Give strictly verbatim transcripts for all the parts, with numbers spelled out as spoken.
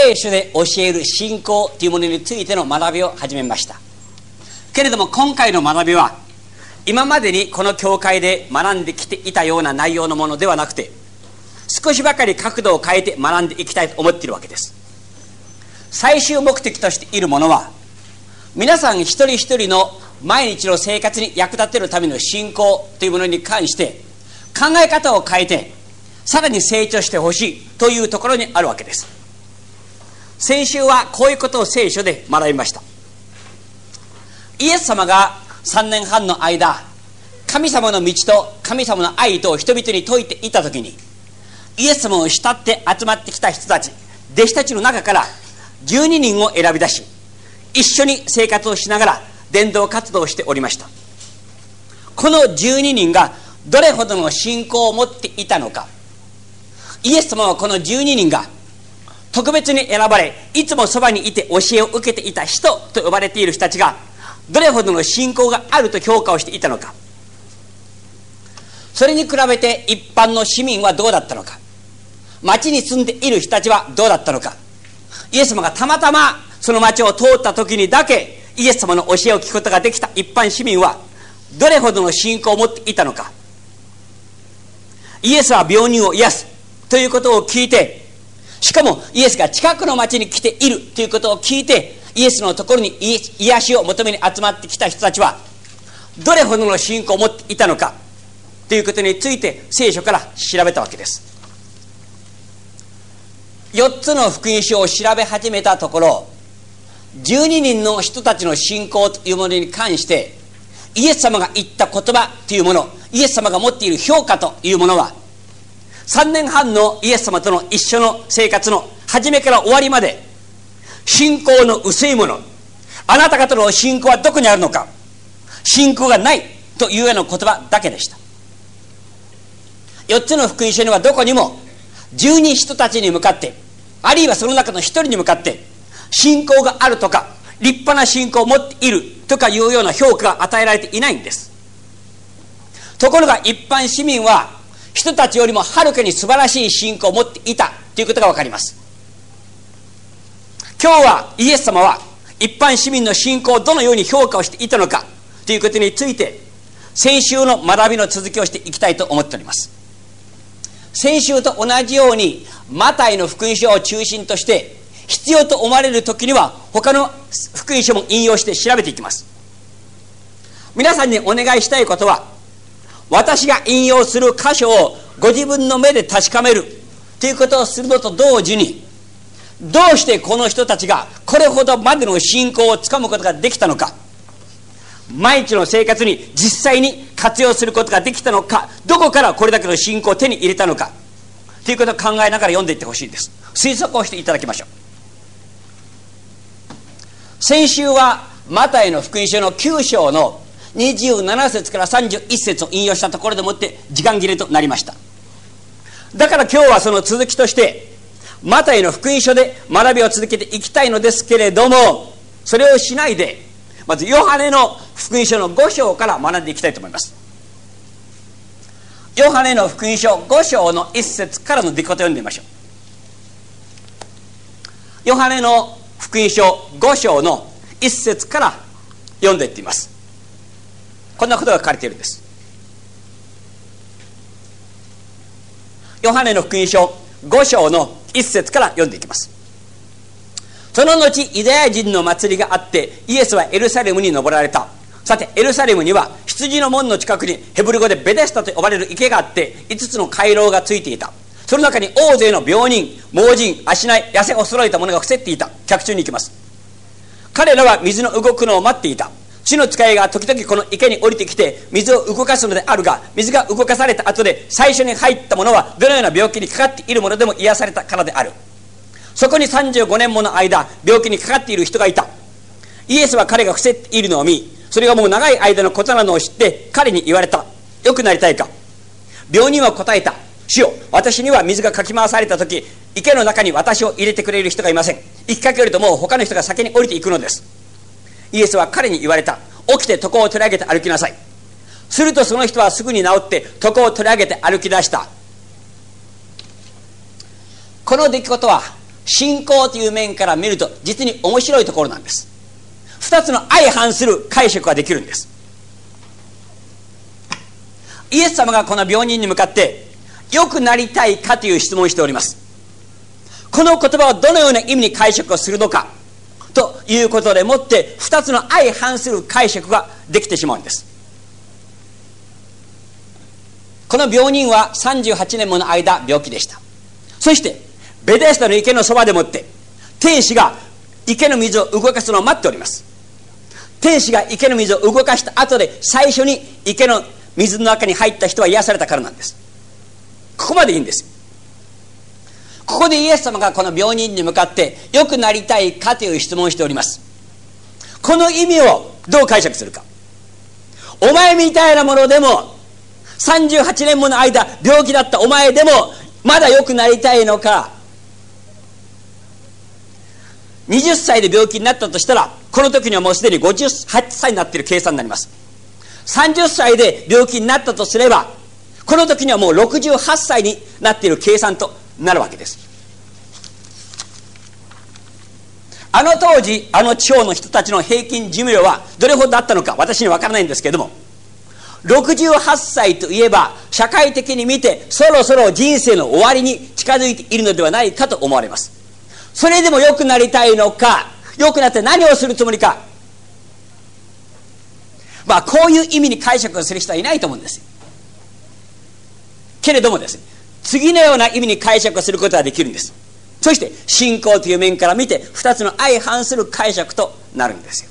聖書で教える信仰というものについての学びを始めました。けれども今回の学びは今までにこの教会で学んできていたような内容のものではなくて、少しばかり角度を変えて学んでいきたいと思っているわけです。最終目的としているものは、皆さん一人一人の毎日の生活に役立てるための信仰というものに関して考え方を変えてさらに成長してほしいというところにあるわけです。先週はこういうことを聖書で学びました。イエス様がさんねんはんの間、神様の道と神様の愛と人々に説いていたときに、イエス様を慕って集まってきた人たち、弟子たちの中からじゅうににんを選び出し、一緒に生活をしながら伝道活動をしておりました。このじゅうににんがどれほどの信仰を持っていたのか、イエス様はこのじゅうににんが特別に選ばれ、いつもそばにいて教えを受けていた人と呼ばれている人たちがどれほどの信仰があると評価をしていたのか、それに比べて一般の市民はどうだったのか、町に住んでいる人たちはどうだったのか、イエス様がたまたまその町を通った時にだけイエス様の教えを聞くことができた一般市民はどれほどの信仰を持っていたのか。イエスは病人を癒すということを聞いて、しかもイエスが近くの町に来ているということを聞いて、イエスのところに癒しを求めに集まってきた人たちはどれほどの信仰を持っていたのかということについて聖書から調べたわけです。よっつの福音書を調べ始めたところ、じゅうににんの人たちの信仰というものに関してイエス様が言った言葉というもの、イエス様が持っている評価というものは、さんねんはんのイエス様との一緒の生活の初めから終わりまで、信仰の薄いもの、あなた方の信仰はどこにあるのか、信仰がないというような言葉だけでした。よっつの福音書にはどこにもじゅうに人たちに向かって、あるいはその中のひとりに向かって信仰があるとか立派な信仰を持っているとかいうような評価が与えられていないんです。ところが一般市民は人たちよりもはるかに素晴らしい信仰を持っていたということが分かります。今日はイエス様は一般市民の信仰をどのように評価をしていたのかということについて、先週の学びの続きをしていきたいと思っております。先週と同じようにマタイの福音書を中心として必要と思われる時には他の福音書も引用して調べていきます。皆さんにお願いしたいことは、私が引用する箇所をご自分の目で確かめるということをするのと同時に、どうしてこの人たちがこれほどまでの信仰をつかむことができたのか、毎日の生活に実際に活用することができたのか、どこからこれだけの信仰を手に入れたのかということを考えながら読んでいってほしいです。推測をしていただきましょう。先週はマタイの福音書のきゅう章のにじゅうなな節からさんじゅういち節を引用したところでもって時間切れとなりました。だから今日はその続きとしてマタイの福音書で学びを続けていきたいのですけれども、それをしないでまずヨハネの福音書のご章から学んでいきたいと思います。ヨハネの福音書ご章のいち節からの出来事を読んでみましょう。ヨハネの福音書ご章のいち節から読んでいっています。こんなことが書かれているんです。ヨハネの福音書ご章のいち節から読んでいきます。その後ユダヤ人の祭りがあってイエスはエルサレムに登られた。さてエルサレムには羊の門の近くにヘブル語でベデスタと呼ばれる池があって、いつつの回廊がついていた。その中に大勢の病人、盲人、足ない、痩せを揃えた者が伏せっていた。脚中に行きます。彼らは水の動くのを待っていた。主の使いが時々この池に降りてきて水を動かすのであるが、水が動かされた後で最初に入った者はどのような病気にかかっている者でも癒されたからである。そこにさんじゅうごねんもの間病気にかかっている人がいた。イエスは彼が伏せているのを見、それがもう長い間のことなのを知って彼に言われた。よくなりたいか。病人は答えた。主よ、私には水がかき回された時池の中に私を入れてくれる人がいません。行きかけるともう他の人が先に降りていくのです。イエスは彼に言われた。起きて床を取り上げて歩きなさい。するとその人はすぐに治って床を取り上げて歩き出した。この出来事は信仰という面から見ると実に面白いところなんです。二つの相反する解釈ができるんです。イエス様がこの病人に向かって良くなりたいかという質問をしております。この言葉をどのような意味に解釈をするのかということでもって二つの相反する解釈ができてしまうんです。この病人はさんじゅうはちねんもの間病気でした。そしてベデスダの池のそばでもって天使が池の水を動かすのを待っております。天使が池の水を動かした後で最初に池の水の中に入った人は癒されたからなんです。ここまでいいんですよ。ここでイエス様がこの病人に向かって良くなりたいかという質問をしております。この意味をどう解釈するか。お前みたいなものでもさんじゅうはちねんもの間病気だったお前でもまだ良くなりたいのか。はたちで病気になったとしたらこの時にはもうすでにごじゅはっさいになっている計算になります。さんじゅっさいで病気になったとすればこの時にはもうろくじゅうはっさいになっている計算となるわけです。あの当時あの地方の人たちの平均寿命はどれほどあったのか私には分からないんですけれども、ろくじゅうはっさいといえば社会的に見てそろそろ人生の終わりに近づいているのではないかと思われます。それでも良くなりたいのか、良くなって何をするつもりか、まあこういう意味に解釈をする人はいないと思うんですよ。けれどもですね、次のような意味に解釈をすることができるんです。そして信仰という面から見て二つの相反する解釈となるんですよ。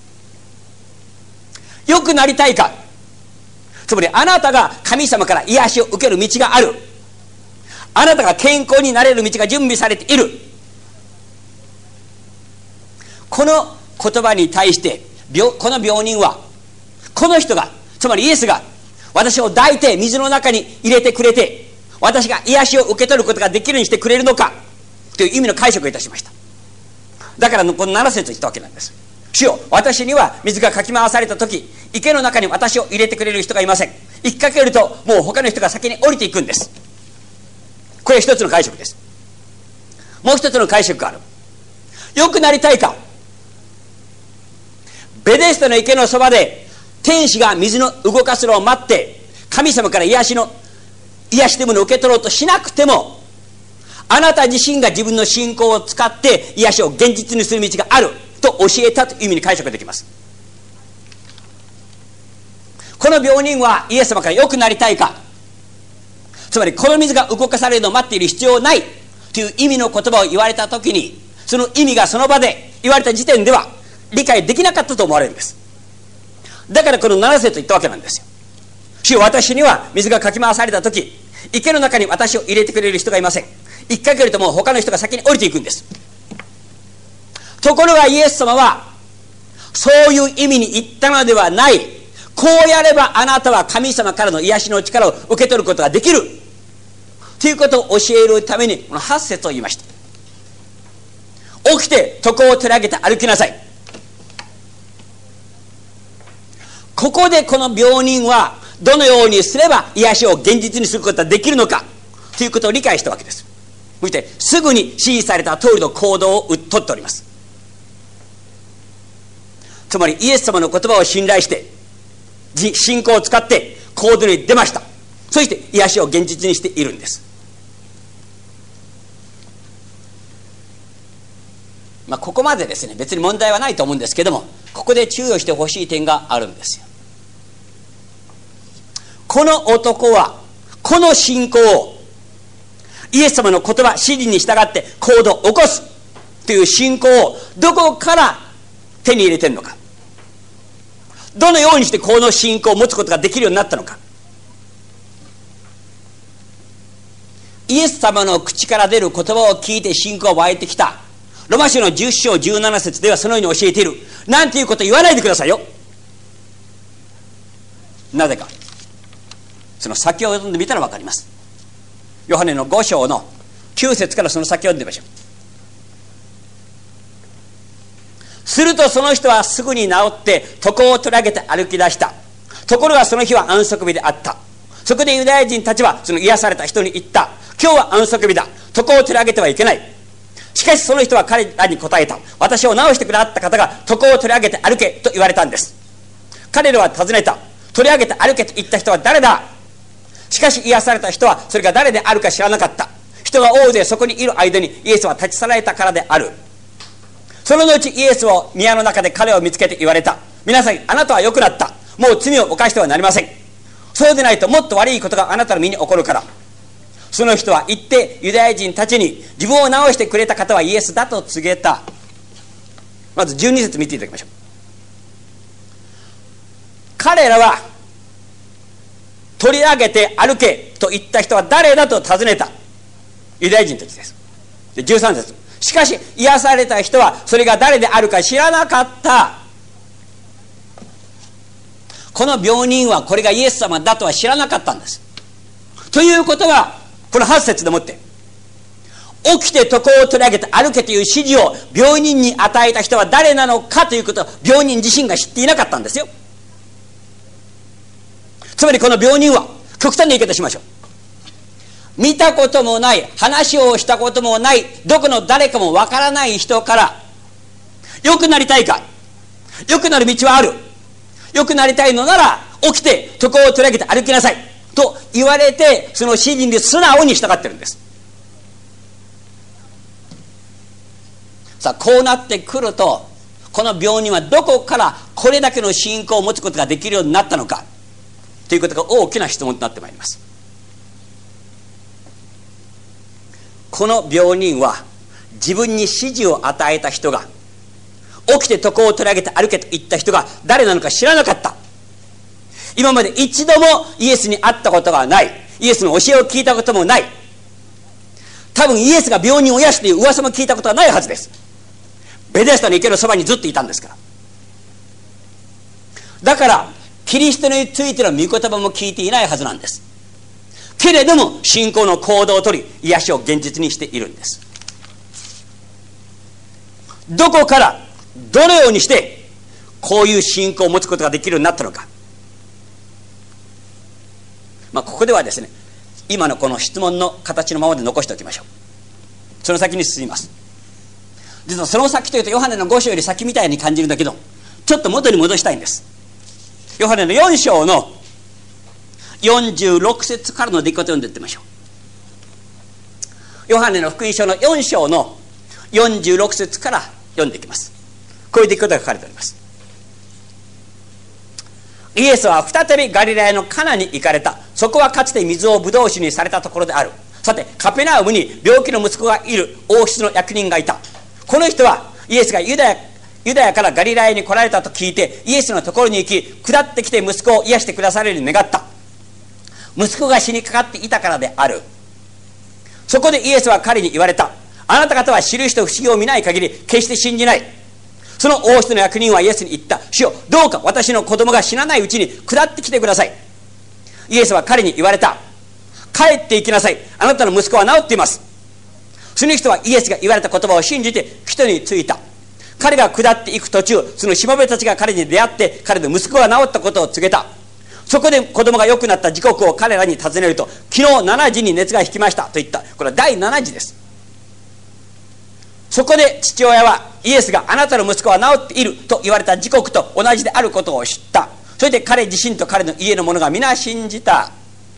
良くなりたいか、つまりあなたが神様から癒しを受ける道がある、あなたが健康になれる道が準備されている。この言葉に対して病この病人はこの人が、つまりイエスが私を抱いて水の中に入れてくれて私が癒しを受け取ることができるようにしてくれるのかという意味の解釈をいたしました。だからこのなな節を言ったわけなんです。主よ、私には水がかき回された時池の中に私を入れてくれる人がいません。引っ掛けるともう他の人が先に降りていくんです。これは一つの解釈です。もう一つの解釈がある。良くなりたいか、ベデスダの池のそばで天使が水の動かすのを待って神様から癒しの癒しというものを受け取ろうとしなくても、あなた自身が自分の信仰を使って癒しを現実にする道があると教えたという意味に解釈できます。この病人はイエス様から良くなりたいか、つまりこの水が動かされるのを待っている必要ないという意味の言葉を言われたときに、その意味がその場で言われた時点では理解できなかったと思われるんです。だからこのなな節と言ったわけなんですよ。主よ、私には水がかき回された時池の中に私を入れてくれる人がいません。引っ掛けるともう他の人が先に降りていくんです。ところがイエス様はそういう意味に言ったのではない。こうやればあなたは神様からの癒しの力を受け取ることができるということを教えるためにこのはち節を言いました。起きて床を取り上げて歩きなさい。ここでこの病人はどのようにすれば癒しを現実にすることができるのかということを理解したわけです。そしてすぐに指示された通りの行動をとっております。つまりイエス様の言葉を信頼して信仰を使って行動に出ました。そして癒しを現実にしているんです。まあここまでですね、別に問題はないと思うんですけども、ここで注意をしてほしい点があるんですよ。この男はこの信仰をイエス様の言葉指示に従って行動を起こすという信仰をどこから手に入れてるのか、どのようにしてこの信仰を持つことができるようになったのか。イエス様の口から出る言葉を聞いて信仰が湧いてきた。ロマ書のじゅっ章じゅうなな節ではそのように教えている。なんていうこと言わないでくださいよ。なぜか、その先を読んでみたら分かります。ヨハネのご章のきゅう節からその先を読んでみましょう。するとその人はすぐに治って床を取り上げて歩き出した。ところがその日は安息日であった。そこでユダヤ人たちはその癒された人に言った。今日は安息日だ。床を取り上げてはいけない。 しかしその人は彼らに答えた。私を治してくださった方が床を取り上げて歩けと言われたんです。彼らは尋ねた。取り上げて歩けと言った人は誰だ。しかし癒された人はそれが誰であるか知らなかった。人が大勢そこにいる間にイエスは立ち去られたからである。その後イエスを宮の中で彼を見つけて言われた。皆さん、あなたは良くなった。もう罪を犯してはなりません。そうでないともっと悪いことがあなたの身に起こるから。その人は言ってユダヤ人たちに、自分を治してくれた方はイエスだと告げた。まずじゅうに節見ていただきましょう。彼らは取り上げて歩けと言った人は誰だと尋ねた。ユダヤ人たちです。でじゅうさん節、しかし癒された人はそれが誰であるか知らなかった。この病人はこれがイエス様だとは知らなかったんです。ということはこのはち節でもって起きて床を取り上げて歩けという指示を病人に与えた人は誰なのかということを病人自身が知っていなかったんですよ。つまりこの病人は極端な言い方しましょう。見たこともない、話をしたこともない、どこの誰かもわからない人から良くなりたいか、良くなる道はある、良くなりたいのなら起きて床を取り上げて歩きなさいと言われて、その指示に素直に従ってるんです。さあこうなってくると、この病人はどこからこれだけの信仰を持つことができるようになったのかということが大きな質問となってまいります。この病人は自分に指示を与えた人が、起きて床を取り上げて歩けと言った人が誰なのか知らなかった。今まで一度もイエスに会ったことがない、イエスの教えを聞いたこともない、多分イエスが病人を癒すという噂も聞いたことはないはずです。ベデスタの池のそばにずっといたんですから。だからキリストについての御言葉も聞いていないはずなんです。けれども信仰の行動をとり、癒しを現実にしているんです。どこからどのようにしてこういう信仰を持つことができるようになったのか。まあここではですね、今のこの質問の形のままで残しておきましょう。その先に進みます。実はその先というとヨハネのご章より先みたいに感じるんだけど、ちょっと元に戻したいんです。ヨハネのよん章のよんじゅうろく節からの出来事を読んでいってみましょう。ヨハネの福音書のよん章のよんじゅうろく節から読んでいきます。こういう出来事が書かれております。イエスは再びガリラヤのカナに行かれた。そこはかつて水をブドウ酒にされたところである。さてカペナウムに病気の息子がいる王室の役人がいた。この人はイエスがユダヤユダヤからガリラヤに来られたと聞いて、イエスのところに行き、下ってきて息子を癒してくだされるように願った。息子が死にかかっていたからである。そこでイエスは彼に言われた。あなた方は印と不思議を見ない限り決して信じない。その王室の役人はイエスに言った。主よ、どうか私の子供が死なないうちに下ってきてください。イエスは彼に言われた。帰って行きなさい。あなたの息子は治っています。その人はイエスが言われた言葉を信じて人に着いた。彼が下っていく途中、そのしもべたちが彼に出会って彼の息子が治ったことを告げた。そこで子供が良くなった時刻を彼らに尋ねると、昨日しちじに熱が引きましたと言った。これはだいしちじです。そこで父親はイエスがあなたの息子は治っていると言われた時刻と同じであることを知った。それで彼自身と彼の家の者が皆信じた。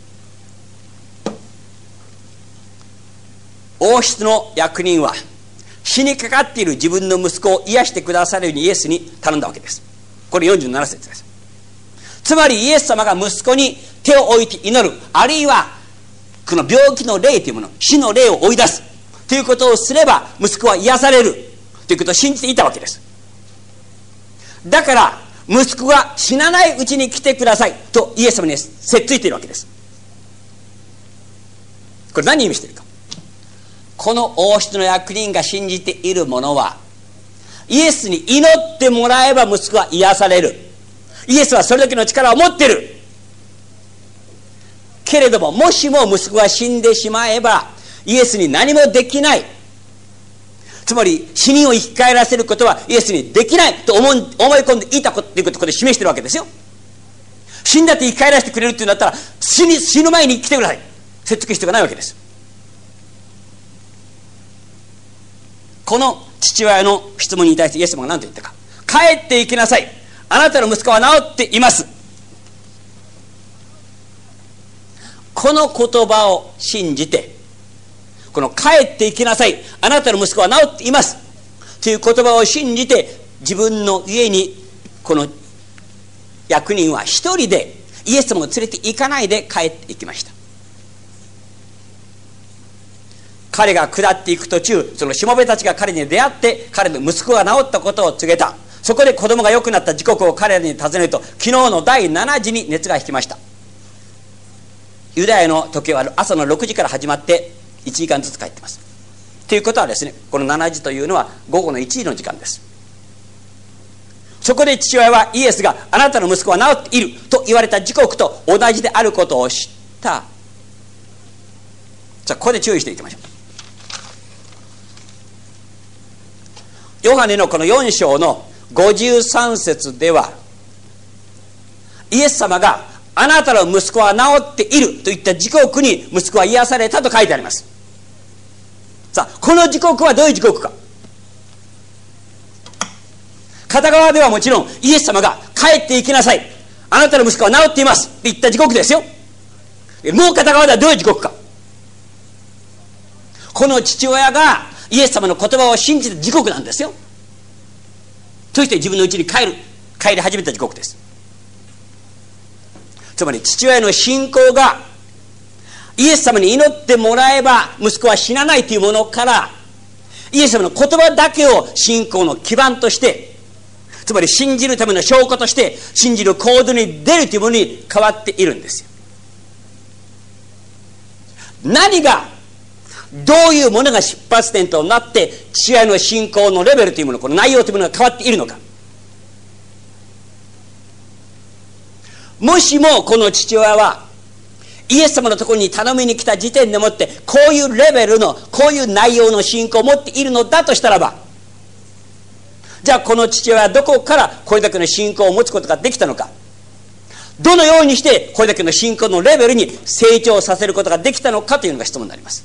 王室の役人は死にかかっている自分の息子を癒してくださるようにイエスに頼んだわけです。これよんじゅうなな節です。つまりイエス様が息子に手を置いて祈る、あるいはこの病気の霊というもの、死の霊を追い出すということをすれば息子は癒されるということを信じていたわけです。だから息子が死なないうちに来てくださいとイエス様にせっついているわけです。これ何を意味しているか。この王室の役人が信じているものは、イエスに祈ってもらえば息子は癒される。イエスはそれだけの力を持っている。けれどももしも息子が死んでしまえばイエスに何もできない。つまり死人を生き返らせることはイエスにできないと思い込んでいたことということで示しているわけですよ。死んだって生き返らせてくれるっていうんだったら 死, に死ぬ前に来てください。説得必要がないわけです。 この父親の質問に対してイエス様が何と言ったか。帰って行きなさい。あなたの息子は治っています。この言葉を信じて、この帰って行きなさい。あなたの息子は治っています。という言葉を信じて、自分の家にこの役人は一人でイエス様を連れて行かないで帰って行きました。彼が下っていく途中、そのしもべたちが彼に出会って彼の息子が治ったことを告げた。そこで子供が良くなった時刻を彼らに尋ねると、昨日のだいしちじに熱が引きました。ユダヤの時計は朝のろくじから始まっていちじかんずつ帰っています。ということはですね、このしちじというのは午後のいちじの時間です。そこで父親はイエスがあなたの息子は治っていると言われた時刻と同じであることを知った。じゃあここで注意していきましょう。ヨハネのこのよん章のごじゅうさん節では、イエス様があなたの息子は治っているといった時刻に息子は癒されたと書いてあります。さあ、この時刻はどういう時刻か。片側ではもちろんイエス様が帰って行きなさい、あなたの息子は治っていますって言った時刻ですよ。もう片側ではどういう時刻か。この父親がイエス様の言葉を信じた時刻なんですよ。そして自分の家に帰る帰り始めた時刻です。つまり父親の信仰がイエス様に祈ってもらえば息子は死なないというものから、イエス様の言葉だけを信仰の基盤として、つまり信じるための証拠として信じる行動に出るというものに変わっているんですよ。何がどういうものが出発点となって父親の信仰のレベルというもの、この内容というものが変わっているのか。もしもこの父親はイエス様のところに頼みに来た時点でもって、こういうレベルのこういう内容の信仰を持っているのだとしたらば、じゃあこの父親はどこからこれだけの信仰を持つことができたのか、どのようにしてこれだけの信仰のレベルに成長させることができたのかというのが質問になります。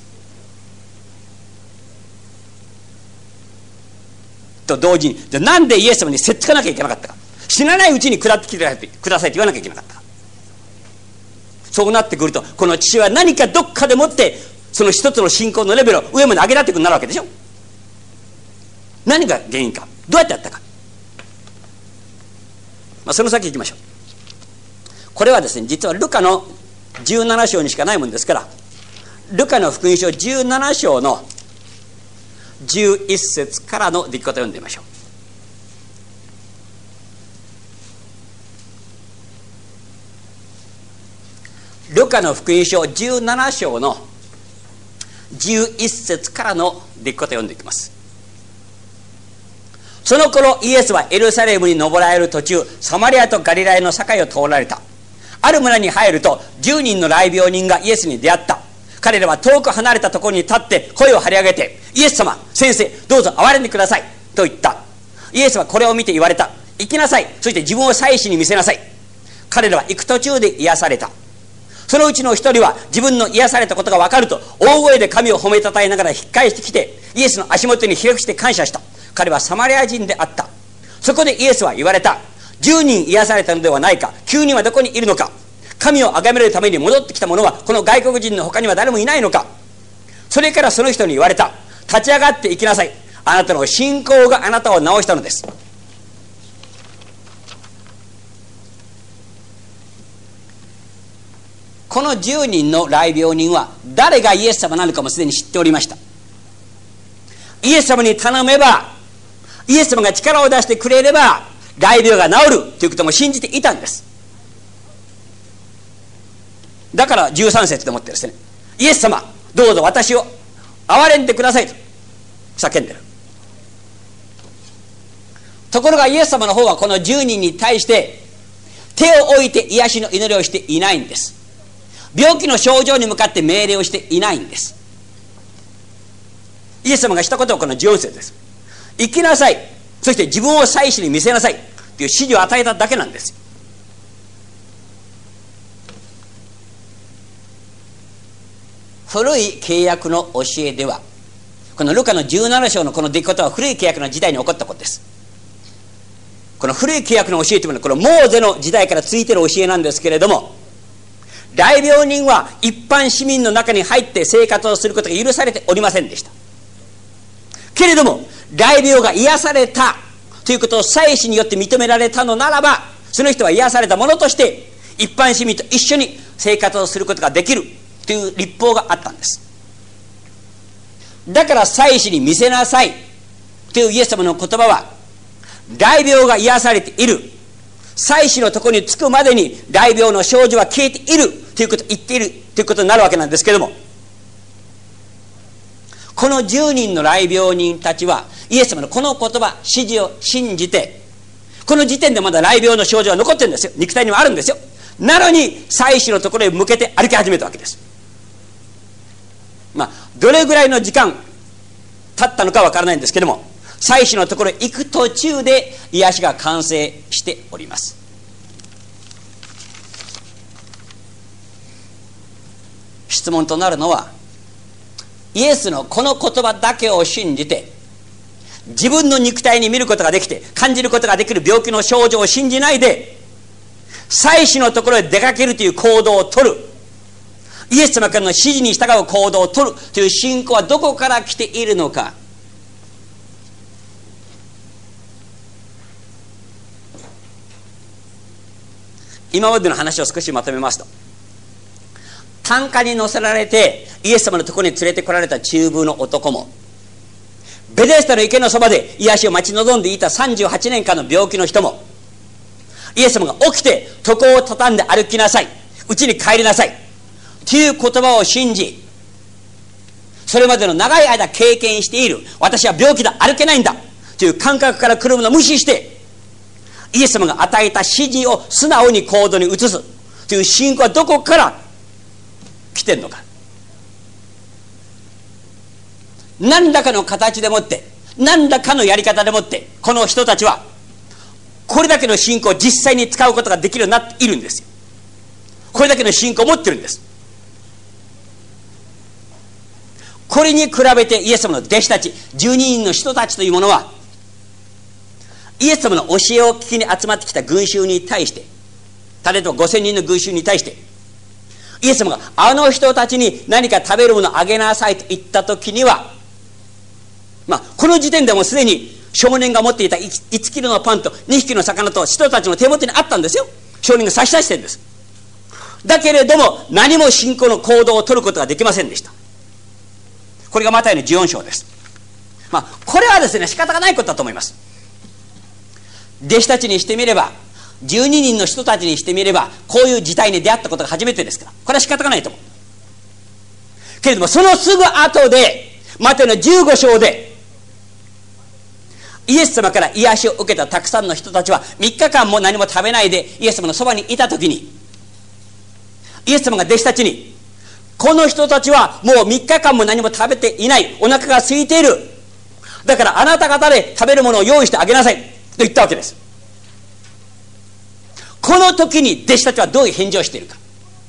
と同時に、じゃあなんでイエス様にせっつかなきゃいけなかったか。死なないうちに下ってきてくださいと言わなきゃいけなかったか。そうなってくると、この父親は何かどっかでもってその一つの信仰のレベルを上まで上げられていくようになるわけでしょ。何が原因か、どうやってやったか、まあ、その先行きましょう。これはですね、実はルカのじゅうなな章にしかないもんですから、ルカの福音書じゅうなな章のじゅういっ節からの出来事を読んでみましょう。ルカの福音書じゅうなな章のじゅういっ節からの出来事を読んでいきます。その頃イエスはエルサレムに登られる途中、サマリアとガリラヤの境を通られた。ある村に入るとじゅうにんの癩病人がイエスに出会った。彼らは遠く離れたところに立って声を張り上げて、イエス様、先生、どうぞ憐れんでくださいと言った。イエスはこれを見て言われた。行きなさい、そして自分を祭司に見せなさい。彼らは行く途中で癒された。そのうちの一人は自分の癒されたことが分かると大声で神を褒めたたえながら引っ返してきて、イエスの足元にひれ伏して感謝した。彼はサマリア人であった。そこでイエスは言われた。じゅうにん癒されたのではないか。きゅうにんはどこにいるのか。神を崇めるために戻ってきた者はこの外国人の他には誰もいないのか。それからその人に言われた。立ち上がって行きなさい。あなたの信仰があなたを治したのです。このじゅうにんの癩病人は誰がイエス様なのかもすでに知っておりました。イエス様に頼めば、イエス様が力を出してくれれば癩病が治るということも信じていたんです。だからじゅうさん節でもってですね、イエス様、どうぞ私を憐れんでくださいと叫んでる。ところがイエス様の方はこのじゅうにんに対して手を置いて癒しの祈りをしていないんです。病気の症状に向かって命令をしていないんです。イエス様がしたことはこのじゅうよん節です。行きなさい、そして自分を祭司に見せなさいという指示を与えただけなんです。古い契約の教えでは、 このルカのじゅうなな章のこの出来事は古い契約の時代に起こったことです。この古い契約の教えというのはこのモーゼの時代から続いている教えなんですけれども、大病人は一般市民の中に入って生活をすることが許されておりませんでした。けれども大病が癒されたということを祭司によって認められたのならば、その人は癒された者として一般市民と一緒に生活をすることができるという律法があったんです。だから祭司に見せなさいというイエス様の言葉は、大病が癒されている、祭司のところに着くまでに大病の症状は消えているということを言っているということになるわけなんですけれども、このじゅうにんの癩病人たちはイエス様のこの言葉指示を信じて、この時点でまだ癩病の症状は残ってるんですよ。肉体にもあるんですよ。なのに祭司のところへ向けて歩き始めたわけです。まあどれぐらいの時間経ったのかわからないんですけども、祭司のところへ行く途中で癒しが完成しております。質問となるのは、イエスのこの言葉だけを信じて自分の肉体に見ることができて感じることができる病気の症状を信じないで祭司のところへ出かけるという行動を取る、イエス様からの指示に従う行動を取るという信仰はどこから来ているのか。今までの話を少しまとめますと、担架に乗せられてイエス様のところに連れてこられた中風の男も、ベデスタの池のそばで癒しを待ち望んでいたさんじゅうはちねんかんの病気の人も、イエス様が起きて床を畳んで歩きなさい、家に帰りなさいという言葉を信じ、それまでの長い間経験している私は病気だ、歩けないんだという感覚から来るものを無視して、イエス様が与えた指示を素直に行動に移すという信仰はどこから来てるのか。何らかの形でもって、何らかのやり方でもって、この人たちはこれだけの信仰を実際に使うことができるようになっているんですよ。これだけの信仰を持ってるんです。これに比べてイエス様の弟子たちじゅうににんの人たちというものは、イエス様の教えを聞きに集まってきた群衆に対して、例えばごせんにんの群衆に対してイエス様があの人たちに何か食べるものをあげなさいと言った時には、まあこの時点でもすでに少年が持っていたいちキロのパンとにひきの魚と人たちの手元にあったんですよ。少年が差し出してるんです。だけれども何も信仰の行動を取ることができませんでした。これがマタイのじゅうよん章です。まあこれはですね、仕方がないことだと思います。弟子たちにしてみれば、じゅうににんの人たちにしてみれば、こういう事態に出会ったことが初めてですから、これは仕方がないと思う。けれどもそのすぐ後でマタイのじゅうご章でイエス様から癒しを受けたたくさんの人たちはみっかかんも何も食べないでイエス様のそばにいた時に、イエス様が弟子たちに、この人たちはもうみっかかんも何も食べていない、お腹が空いている、だからあなた方で食べるものを用意してあげなさいと言ったわけです。この時に弟子たちはどういう返事をしているか。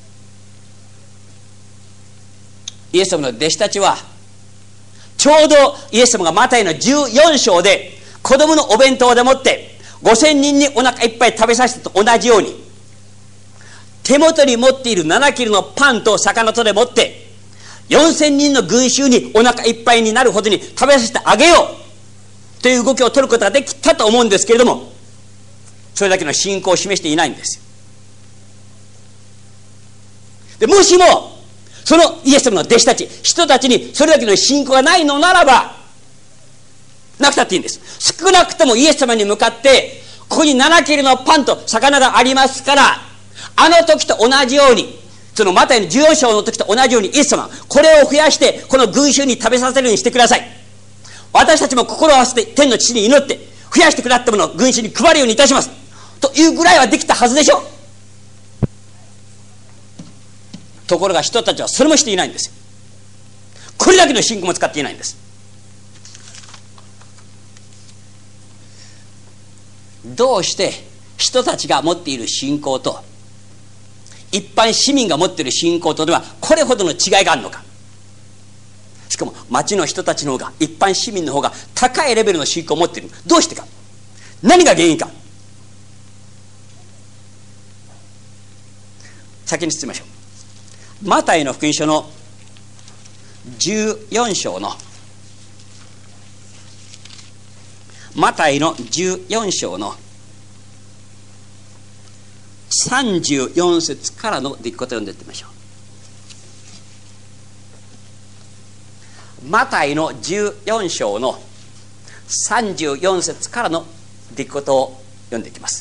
イエス様の弟子たちはちょうどイエス様がマタイのじゅうよん章で子供のお弁当でもってごせんにんにお腹いっぱい食べさせたと同じように、手元に持っているななキロのパンと魚とでもってよんせんにんの群衆にお腹いっぱいになるほどに食べさせてあげようという動きを取ることができたと思うんですけれども、それだけの信仰を示していないんですよ。でもしもそのイエス様の弟子たち人たちにそれだけの信仰がないのならば、なくたっていいんです。少なくともイエス様に向かって、ここにななキロのパンと魚がありますから、あの時と同じように、そのマタイのじゅうよん章の時と同じようにイエス様これを増やしてこの群衆に食べさせるようにしてください。私たちも心を合わせて天の父に祈って増やしてくださったものを群衆に配るようにいたしますというぐらいはできたはずでしょ。ところが人たちはそれもしていないんですよ。これだけの信仰も使っていないんです。どうして人たちが持っている信仰と一般市民が持っている信仰とではこれほどの違いがあるのか。 しかも町の人たちの方が、一般市民の方が高いレベルの信仰を持っている。どうしてか、何が原因か。先に進みましょう。マタイの福音書のじゅうよん章のマタイのじゅうよん章のさんじゅうよん節からの出来事を読んでいってみましょう。マタイのじゅうよん章のさんじゅうよん節からの出来事を読んでいきます。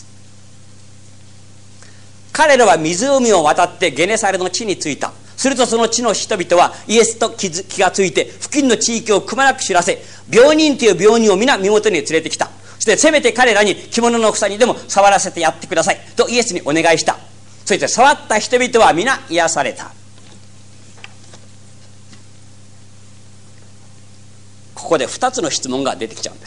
彼らは湖を渡ってゲネサレの地に着いた。するとその地の人々はイエスと気づ気がついて、付近の地域をくまなく知らせ、病人という病人を皆身元に連れてきた。そしてせめて彼らに着物の房にでも触らせてやってくださいとイエスにお願いした。そして触った人々は皆癒された。ここでふたつの質問が出てきちゃうんです。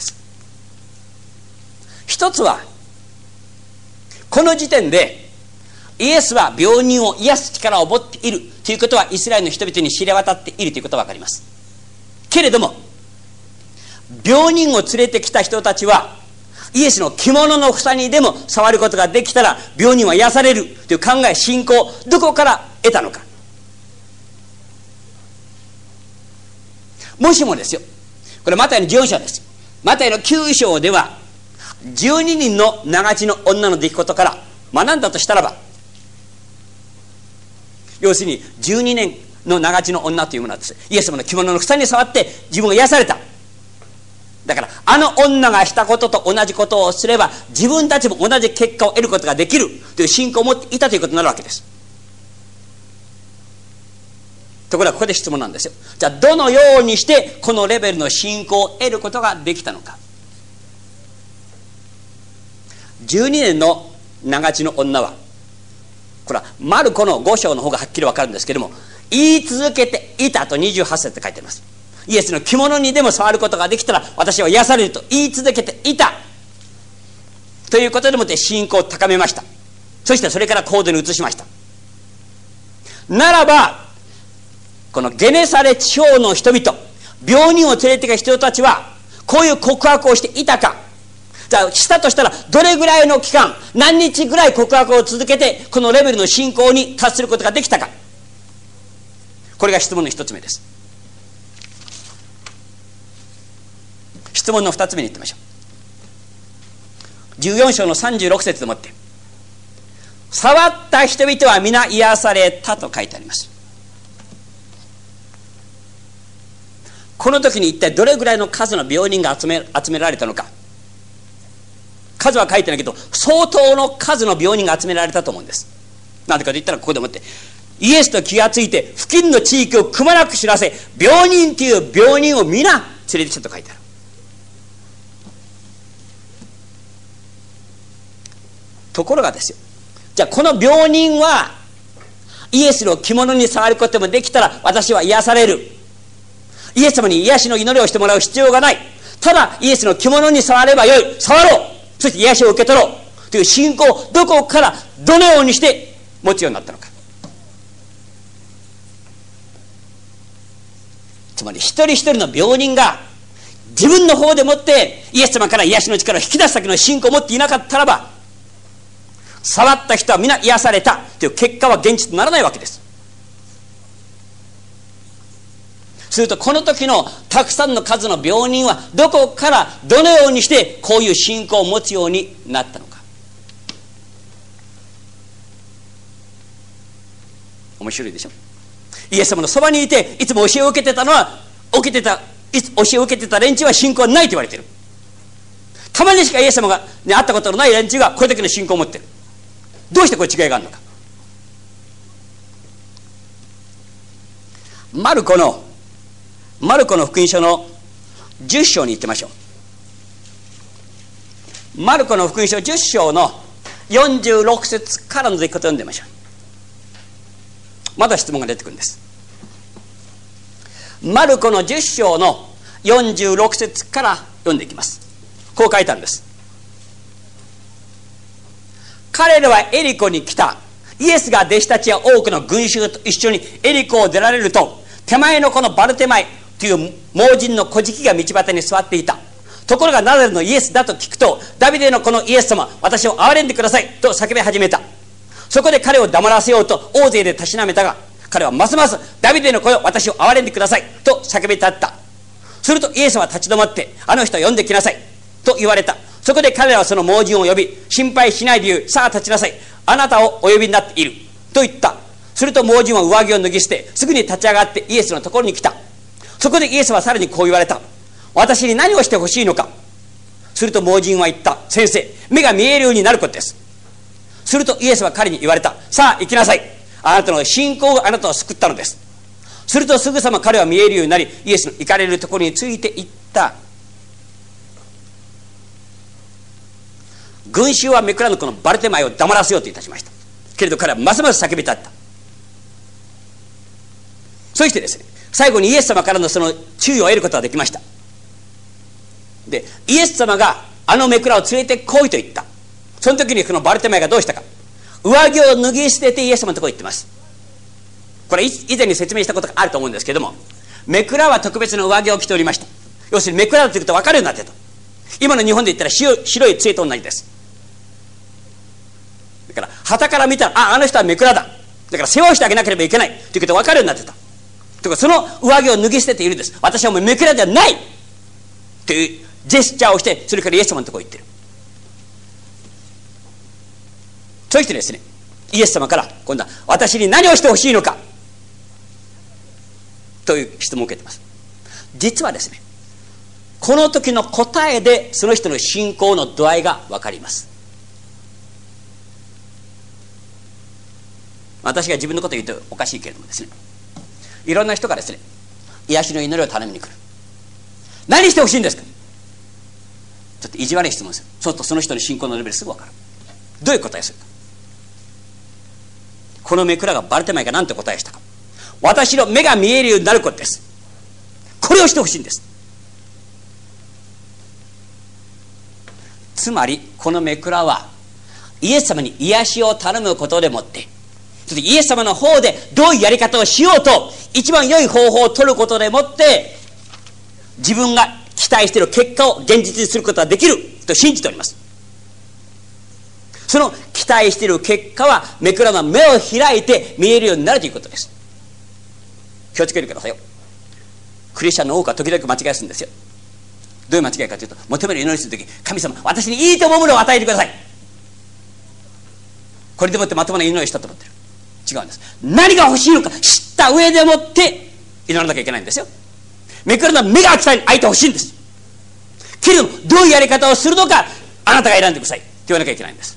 一つは、この時点でイエスは病人を癒す力を持っているということはイスラエルの人々に知れ渡っているということが分かります。けれども病人を連れてきた人たちはイエスの着物の房にでも触ることができたら病人は癒されるという考え、信仰をどこから得たのか。もしもですよ、これマタイのじゅうよん章です。マタイのきゅう章ではじゅうににんの長血の女の出来事から学んだとしたらば、要するにじゅうにねんの長血の女というものはです、イエス様の着物の房に触って自分が癒された。だからあの女がしたことと同じことをすれば自分たちも同じ結果を得ることができるという信仰を持っていたということになるわけです。ところがここで質問なんですよ。じゃあどのようにしてこのレベルの信仰を得ることができたのか。じゅうにねんの長血の女は、これはマルコのご章の方がはっきり分かるんですけれども、言い続けていたとにじゅうはち節って書いてあります。イエスの着物にでも触ることができたら私は癒されると言い続けていたということでもって信仰を高めました。そしてそれから行動に移しました。ならばこのゲネサレ地方の人々、病人を連れてきた人たちはこういう告白をしていたか。じゃあしたとしたらどれぐらいの期間、何日ぐらい告白を続けてこのレベルの信仰に達することができたか。これが質問の一つ目です。質問の二つ目にいってみましょう。じゅうよん章のさんじゅうろく節でもって、触った人々は皆癒されたと書いてあります。この時に一体どれぐらいの数の病人が集め、集められたのか。数は書いてないけど相当の数の病人が集められたと思うんです。なぜかと言ったらここでもって、イエスと気がついて付近の地域をくまなく知らせ、病人という病人を皆連れてきたと書いてある。ところがですよ、じゃあこの病人はイエスの着物に触ることもできたら私は癒される。イエス様に癒しの祈りをしてもらう必要がない。ただイエスの着物に触ればよい。触ろう。そして癒しを受け取ろうという信仰をどこからどのようにして持つようになったのか。つまり一人一人の病人が自分の方でもってイエス様から癒しの力を引き出す先の信仰を持っていなかったらば、触った人は皆癒されたという結果は現実とならないわけです。するとこの時のたくさんの数の病人はどこからどのようにしてこういう信仰を持つようになったのか。面白いでしょ。イエス様のそばにいていつも教えを受けてたのは受けてたいつ教えを受けてた連中は信仰はないと言われている。たまにしかイエス様が、ね、会ったことのない連中がこれだけの信仰を持っている。どうしてこれ違いがあるのか。マルコのマルコの福音書のじゅっ章に行ってみましょう。マルコの福音書じゅっ章のよんじゅうろく節からの出来事を読んでみましょう。まだ質問が出てくるんです。マルコのじゅっ章のよんじゅうろく節から読んでいきます。こう書いてあるんです。彼らはエリコに来た。イエスが弟子たちや多くの群衆と一緒にエリコを出られると、手前のこのバルテマイ、 という盲人の小敷が道端に座っていた。ところがナザレのイエスだと聞くと、ダビデのこのイエス様、私を憐れんでくださいと叫び始めた。そこで彼を黙らせようと大勢でたしなめたが、彼はますますダビデの声を私を憐れんでくださいと叫び立った。するとイエスは立ち止まって、あの人を呼んできなさいと言われた。そこで彼らはその盲人を呼び、心配しないで言う、さあ立ちなさい、あなたをお呼びになっていると言った。すると盲人は上着を脱ぎ捨て、すぐに立ち上がってイエスのところに来た。そこでイエスはさらにこう言われた。私に何をしてほしいのか。すると盲人は言った。先生、目が見えるようになることです。するとイエスは彼に言われた。さあ行きなさい、あなたの信仰があなたを救ったのです。するとすぐさま彼は見えるようになり、イエスの行かれるところについて行った。群衆はめくらぬこのバルテマイを黙らせようといたしました。けれど彼はますます叫び立った。そしてですね、最後にイエス様からのその注意を得ることができました。で、イエス様があのめくらを連れてこいと言った。その時にこのバルテマイがどうしたか。上着を脱ぎ捨ててイエス様のところに行ってます。これ以前に説明したことがあると思うんですけれども、めくらは特別な上着を着ておりました。要するにめくらだということが分かるようになっていると。今の日本で言ったら白白い杖と同じです。だから旗から見たら、あ、あの人はめくらだ、だから世話をしてあげなければいけないということが分かるようになっていた。というかその上着を脱ぎ捨てているんです。私はもうめくらではないというジェスチャーをして、それからイエス様のところに行っている。そしてですね、イエス様から今度は私に何をしてほしいのかという質問を受けています。実はですね、この時の答えでその人の信仰の度合いが分かります。私が自分のことを言うとおかしいけれどもですね、いろんな人がですね、癒しの祈りを頼みに来る。何してほしいんですか。ちょっと意地悪い質問ですよ。そうするとその人の信仰のレベルすぐ分かる。どういう答えをするか。このめくらがバルテマイが何て答えしたか。私の目が見えるようになることです。これをしてほしいんです。つまりこのめくらはイエス様に癒しを頼むことでもって、イエス様の方でどういうやり方をしようと一番良い方法を取ることでもって自分が期待している結果を現実にすることができると信じております。その期待している結果はめくらの目を開いて見えるようになるということです。気をつけてくださいよ。クリスチャンの多くは時々間違いするんですよ。どういう間違いかというと、求める祈りするとき、神様私にいいと思うものを与えてください、これでもってまともな祈りをしたと思ってる。違うんです。何が欲しいのか知った上でもって祈らなきゃいけないんですよ。めくらの目が開いてほしいんです。けれどもどういうやり方をするのかあなたが選んでくださいって言わなきゃいけないんです。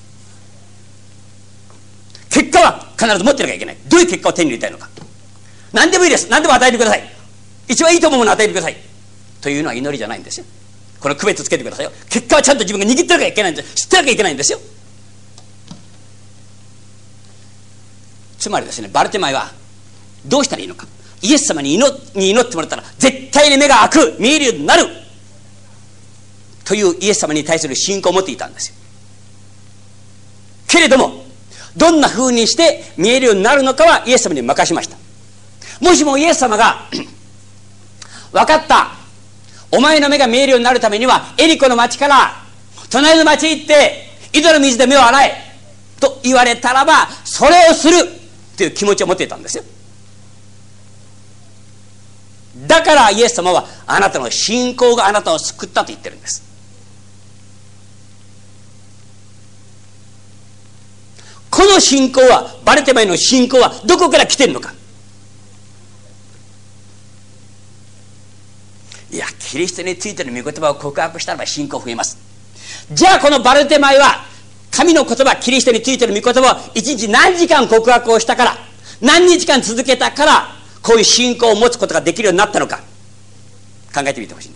結果は必ず持ってなきゃいけない。どういう結果を手に入れたいのか。何でもいいです。何でも与えてください。一番いいと思うものを与えてくださいというのは祈りじゃないんですよ。この区別つけてくださいよ。結果はちゃんと自分が握ってなきゃいけないんです。知ってなきゃいけないんですよ。つまりですね、バルテマイはどうしたらいいのか。イエス様に 祈, に祈ってもらったら絶対に目が開く、見えるようになるというイエス様に対する信仰を持っていたんですよ。けれどもどんな風にして見えるようになるのかはイエス様に任しました。もしもイエス様が分かった、お前の目が見えるようになるためにはエリコの町から隣の町へ行って井戸の水で目を洗えと言われたらばそれをするという気持ちを持っていたんですよ。だからイエス様はあなたの信仰があなたを救ったと言ってるんです。この信仰は、バルテマイの信仰はどこから来てるのか。いや、キリストについての御言葉を告白したらば信仰増えます。じゃあこのバルテマイは神の言葉、キリストについての御言葉を一日何時間告白をしたから、何日間続けたからこういう信仰を持つことができるようになったのか考えてみてほしいんです。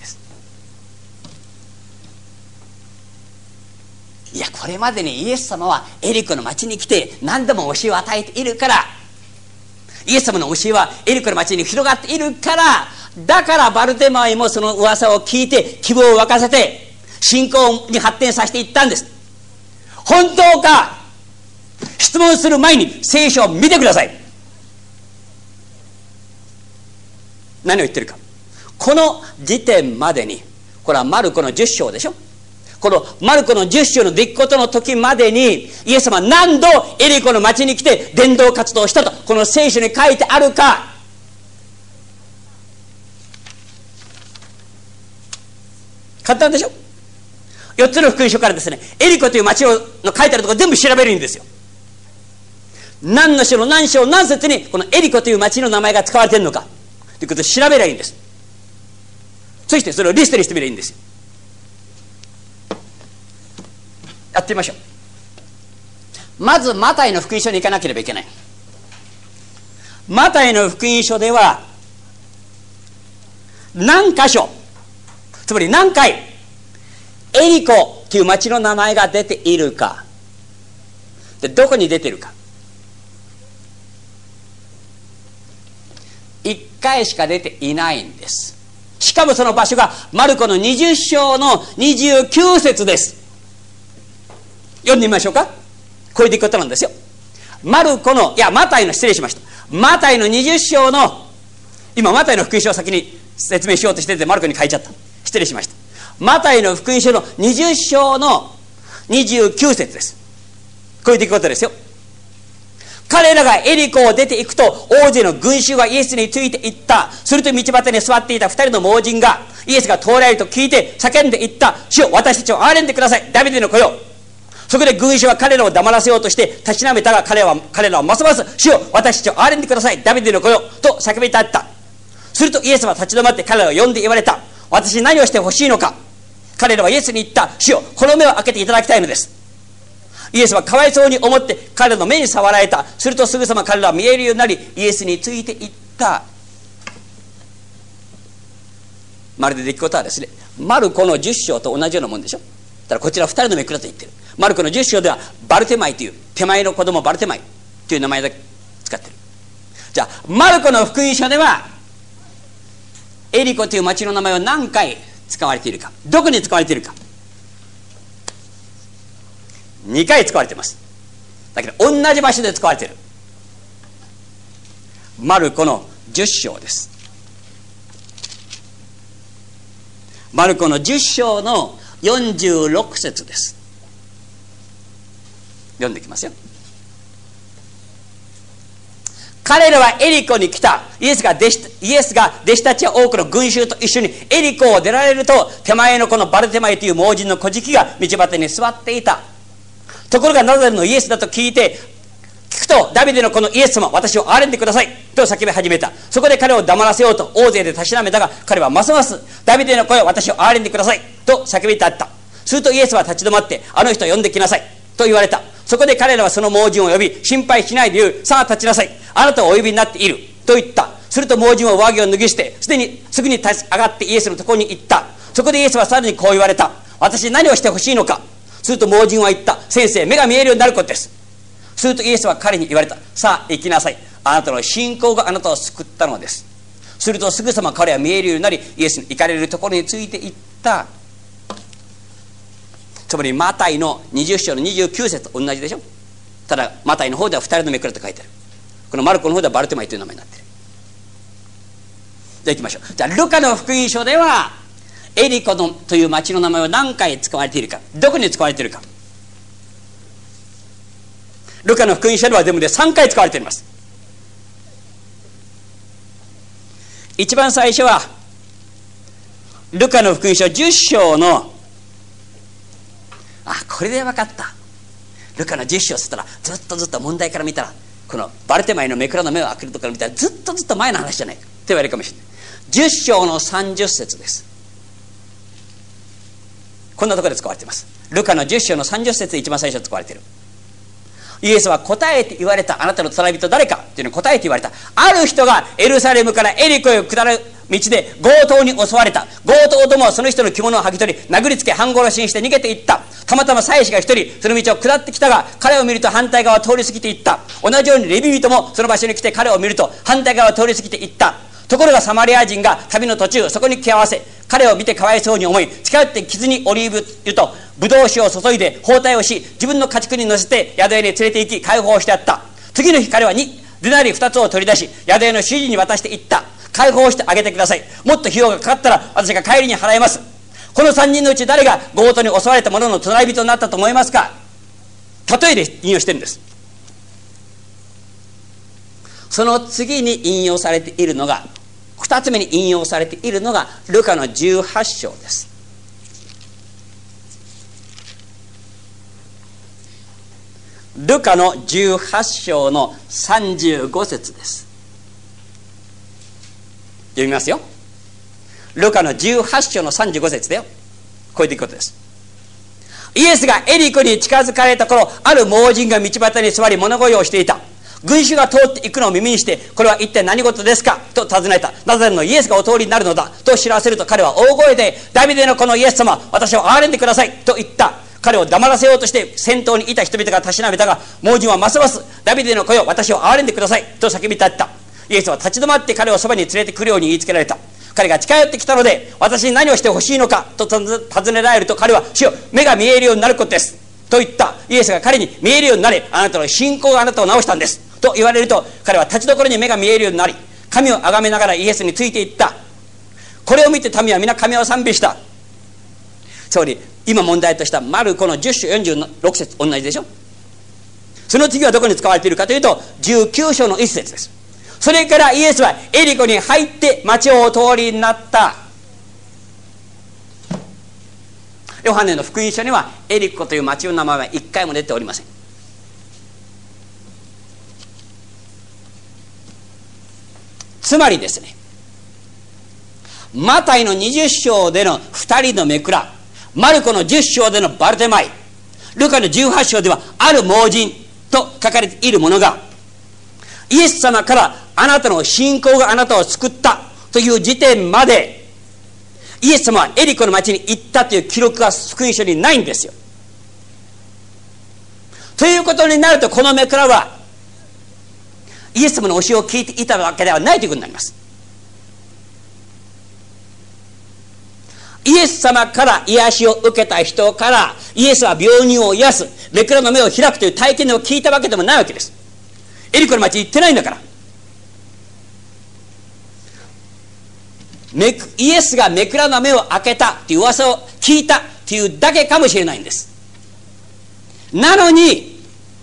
いや、これまでにイエス様はエリコの町に来て何度も教えを与えているから、イエス様の教えはエリコの町に広がっているから、だからバルテマイもその噂を聞いて希望を沸かせて信仰に発展させていったんです。本当か。質問する前に聖書を見てください。何を言ってるか。 この時点までに、これはマルコのじゅっ章でしょ。このマルコのじゅっ章の出来事の時までに、イエス様は何度エリコの町に来て伝道活動をしたと、この聖書に書いてあるか。簡単でしょ。よっつの福音書からですね、エリコという町の書いてあるところ全部調べるんですよ。何の章の何章何節にこのエリコという町の名前が使われているのかということを調べればいいんです。そしてそれをリストにしてみればいいんですよ。やってみましょう。まずマタイの福音書に行かなければいけない。マタイの福音書では何箇所、つまり何回エリコという町の名前が出ているか、でどこに出ているか。いっかいしか出ていないんです。しかもその場所がマルコのにじゅっ章のにじゅうきゅう節です。読んでみましょうか。こういうことなんですよ。マルコの、いやマタイの、失礼しました。マタイのにじゅっ章の、今マタイの福音書を先に説明しようとしててマルコに書いちゃった。失礼しました。マタイの福音書のにじゅっ章のにじゅうきゅう節です。こういうことですよ。彼らがエリコを出ていくと、大勢の群衆がイエスについていった。すると道端に座っていた二人の盲人がイエスが通られると聞いて叫んでいった。主よ、私たちを憐れんでください。ダビデの子よ。そこで群衆は彼らを黙らせようとして立ちなめたが、彼らは彼らはますます主よ、私たちを憐れんでください。ダビデの子よと叫びたった。するとイエスは立ち止まって彼らを呼んで言われた。私に何をしてほしいのか。彼らはイエスに言った。主よ、この目を開けていただきたいのです。イエスはかわいそうに思って彼らの目に触られた。するとすぐさま彼らは見えるようになり、イエスについていった。まるで出来事はですね、マルコのじゅっ章と同じようなもんでしょ。だからこちらふたりの目くらと言ってる。マルコのじゅっ章ではバルテマイという手前の子供バルテマイという名前だけ使ってる。じゃあマルコの福音書ではエリコという町の名前は何回使われているか、どこに使われているか。にかい使われています。だけど同じ場所で使われている。マルコのじゅっ章です。マルコのじゅっ章のよんじゅうろく節です。読んできますよ。彼らはエリコに来た。イエスが弟子、イエスが弟子たちや多くの群衆と一緒にエリコを出られると、手前のこのバルテマイという盲人の小敷が道端に座っていた。ところがナザレのイエスだと聞いて聞くと、ダビデのこのイエス様、私を憐れんでくださいと叫び始めた。そこで彼を黙らせようと大勢でたしなめたが、彼はますますダビデの声を私を憐れんでくださいと叫び立った。するとイエスは立ち止まって、あの人を呼んできなさいと言われた。そこで彼らはその盲人を呼び、心配しないで言う。さあ立ちなさい、あなたはお呼びになっていると言った。すると盲人は上着を脱ぎ捨て、すでにすぐに立ち上がってイエスのところに行った。そこでイエスはさらにこう言われた。私に何をしてほしいのか。すると盲人は言った。先生、目が見えるようになることです。するとイエスは彼に言われた。さあ行きなさい、あなたの信仰があなたを救ったのです。するとすぐさま彼は見えるようになり、イエスに行かれるところについて行った。つまりマタイのにじゅっ章のにじゅうきゅう節と同じでしょ。ただマタイの方ではふたりの目くらと書いてある。このマルコの方ではバルテマイという名前になっている。じゃあ行きましょう。じゃあルカの福音書ではエリコのという町の名前は何回使われているか、どこに使われているか。ルカの福音書では全部でさんかい使われています。一番最初はルカの福音書じゅっ章の、あ、これで分かった。ルカのじゅっ章つったら、ずっとずっと問題から見たら、このバルテマイの目くらの目を開けるところから見たら、ずっとずっと前の話じゃないかって言われるかもしれない。じゅっ章のさんじゅっ節です。こんなところで使われています。ルカのじゅっ章のさんじゅっ節で一番最初に使われている。イエスは答えて言われた。あなたの隣人誰かっていうのに答えて言われた。ある人がエルサレムからエリコへ下る道で強盗に襲われた。強盗どもはその人の着物を剥ぎ取り、殴りつけ半殺しにして逃げていった。たまたま祭司が一人その道を下ってきたが、彼を見ると反対側を通り過ぎていった。同じようにレビ人もその場所に来て彼を見ると反対側を通り過ぎていった。ところがサマリア人が旅の途中そこに来合わせ、彼を見てかわいそうに思い、近寄って傷にオリーブ油とブドウ酒を注いで包帯をし、自分の家畜に乗せて宿屋に連れて行き解放してやった。次の日彼はにデナリ二つを取り出し、宿屋の主人に渡していった。 解放してあげてください。もっと費用がかかったら私が帰りに払います。このさんにんのうち誰が強盗に襲われた者の隣人になったと思いますか。例えで引用してるんです。その次に引用されているのが、ふたつめに引用されているのがルカのじゅうはち章です。ルカのじゅうはち章のさんじゅうご節です。読みますよ。ルカのじゅうはち章のさんじゅうご節だよ。こういうことです。イエスがエリコに近づかれた頃、ある盲人が道端に座り物乞いをしていた。群衆が通っていくのを耳にして、これは一体何事ですかと尋ねた。ナザレのイエスがお通りになるのだと知らせると、彼は大声で、ダビデの子のイエス様、私を憐れんでくださいと言った。彼を黙らせようとして先頭にいた人々がたしなめたが、盲人はますますダビデの子よ、私を憐れんでくださいと叫び立った。イエスは立ち止まって彼をそばに連れてくるように言いつけられた。彼が近寄ってきたので、私に何をしてほしいのかと尋ねられると、彼は、主よ、目が見えるようになることですと言った。イエスが彼に、見えるようになれ、あなたの信仰があなたを治したんですと言われると、彼は立ちどころに目が見えるようになり、神を崇めながらイエスについていった。これを見て民は皆神を賛美した。つまり今問題としたマルコのじゅっ章よんじゅうろく節同じでしょ。その次はどこに使われているかというとじゅうきゅう章のいち節です。それからイエスはエリコに入って町をお通りになった。ヨハネの福音書にはエリコという町の名前は一回も出ておりません。つまりですね、マタイのにじゅっ章でのふたりの目くら、マルコのじゅっ章でのバルテマイ、ルカのじゅうはち章ではある盲人と書かれているものが、イエス様からあなたの信仰があなたを救ったという時点まで、イエス様はエリコの町に行ったという記録が福音書にないんですよ。ということになると、この目くらはイエス様の教えを聞いていたわけではないということになります。イエス様から癒しを受けた人からイエスは病人を癒す、目くらの目を開くという体験を聞いたわけでもないわけです。エリコの町に行ってないんだから。イエスが目くらの目を開けたという噂を聞いたというだけかもしれないんです。なのに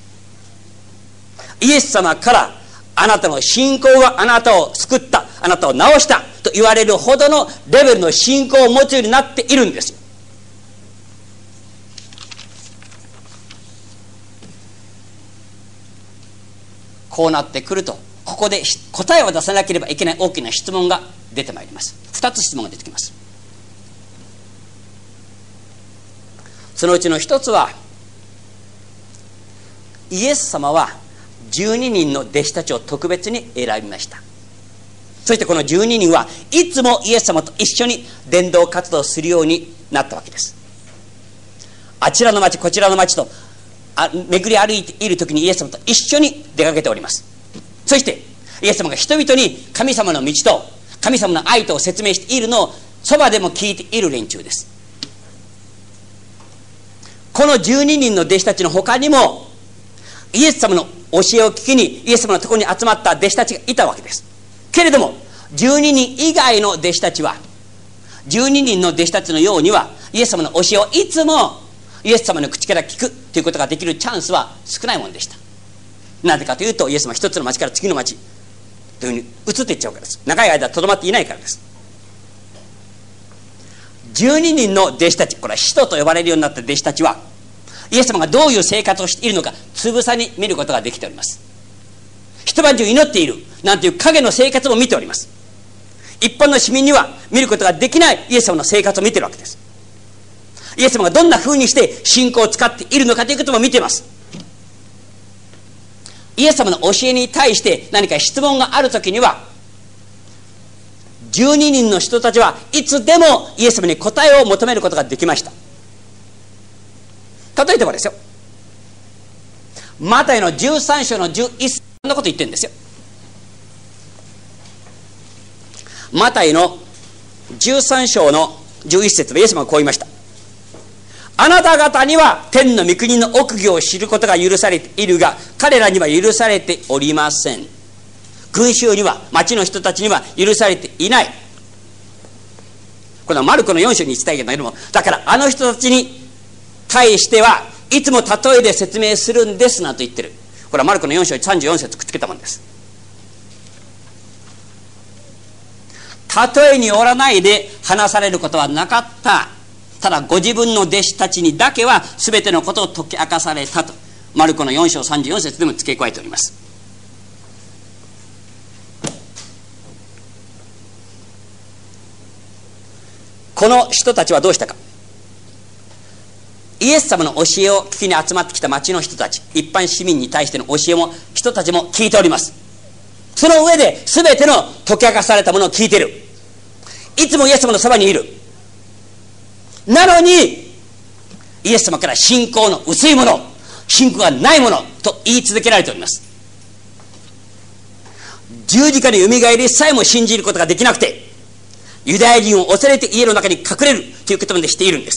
イエス様からあなたの信仰があなたを救った、あなたを治したと言われるほどのレベルの信仰を持つようになっているんですよ。こうなってくると、ここで答えを出さなければいけない大きな質問が出てまいります。ふたつ質問が出てきます。そのうちのひとつは、イエス様はじゅうににんの弟子たちを特別に選びました。そしてこのじゅうににんはいつもイエス様と一緒に伝道活動するようになったわけです。あちらの町こちらの町と巡り歩いている時にイエス様と一緒に出かけております。そしてイエス様が人々に神様の道と神様の愛とを説明しているのをそばでも聞いている連中です。このじゅうににんの弟子たちの他にもイエス様の教えを聞きにイエス様のところに集まった弟子たちがいたわけです。けれどもじゅうににん以外の弟子たちはじゅうににんの弟子たちのようにはイエス様の教えをいつもイエス様の口から聞くということができるチャンスは少ないものでした。なぜかというとイエス様は一つの町から次の町というふうに移っていっちゃうからです。長い間とどまっていないからです。じゅうににんの弟子たち、これは使徒と呼ばれるようになった弟子たちはイエス様がどういう生活をしているのかつぶさに見ることができております。一晩中祈っているなんていう影の生活も見ております。一般の市民には見ることができないイエス様の生活を見ているわけです。イエス様がどんな風にして信仰を使っているのかということも見ています。イエス様の教えに対して何か質問があるときにはじゅうににんの人たちはいつでもイエス様に答えを求めることができました。例えばですよ、マタイのじゅうさん章のじゅういち節、こんなこと言ってるんですよ。マタイのじゅうさん章のじゅういち節でイエス様がこう言いました。あなた方には天の御国の奥義を知ることが許されているが彼らには許されておりません。 群衆には、町の人たちには許されていない。これはマルコのよん章に伝えたけども、だからあの人たちに対してはいつも例えで説明するんですなと言ってる。これはマルコのよん章さんじゅうよん節くっつけたものです。例えによらないで話されることはなかった。ただご自分の弟子たちにだけは全てのことを解き明かされたと、マルコのよん章さんじゅうよん節でも付け加えております。この人たちはどうしたか。イエス様の教えを聞きに集まってきた町の人たち、一般市民に対しての教えも人たちも聞いております。その上で全ての解き明かされたものを聞いている。いつもイエス様のそばにいる。なのにイエス様から信仰の薄いもの、信仰がないものと言い続けられております。十字架によみがえりさえも信じることができなくて、ユダヤ人を恐れて家の中に隠れるということまでしているんです。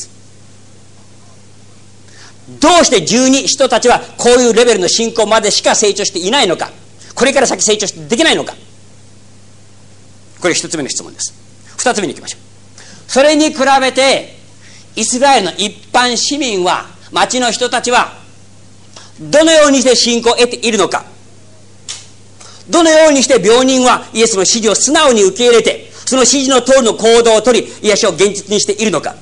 どうして十二人たちはこういうレベルの信仰までしか成長していないのか、これから先成長してできないのか。これ一つ目の質問です。二つ目に行きましょう。それに比べてイスラエルの一般市民は、町の人たちはどのようにして信仰を得ているのか、どのようにして病人はイエスの指示を素直に受け入れて、その指示の通りの行動をとり、癒しを現実にしているのか。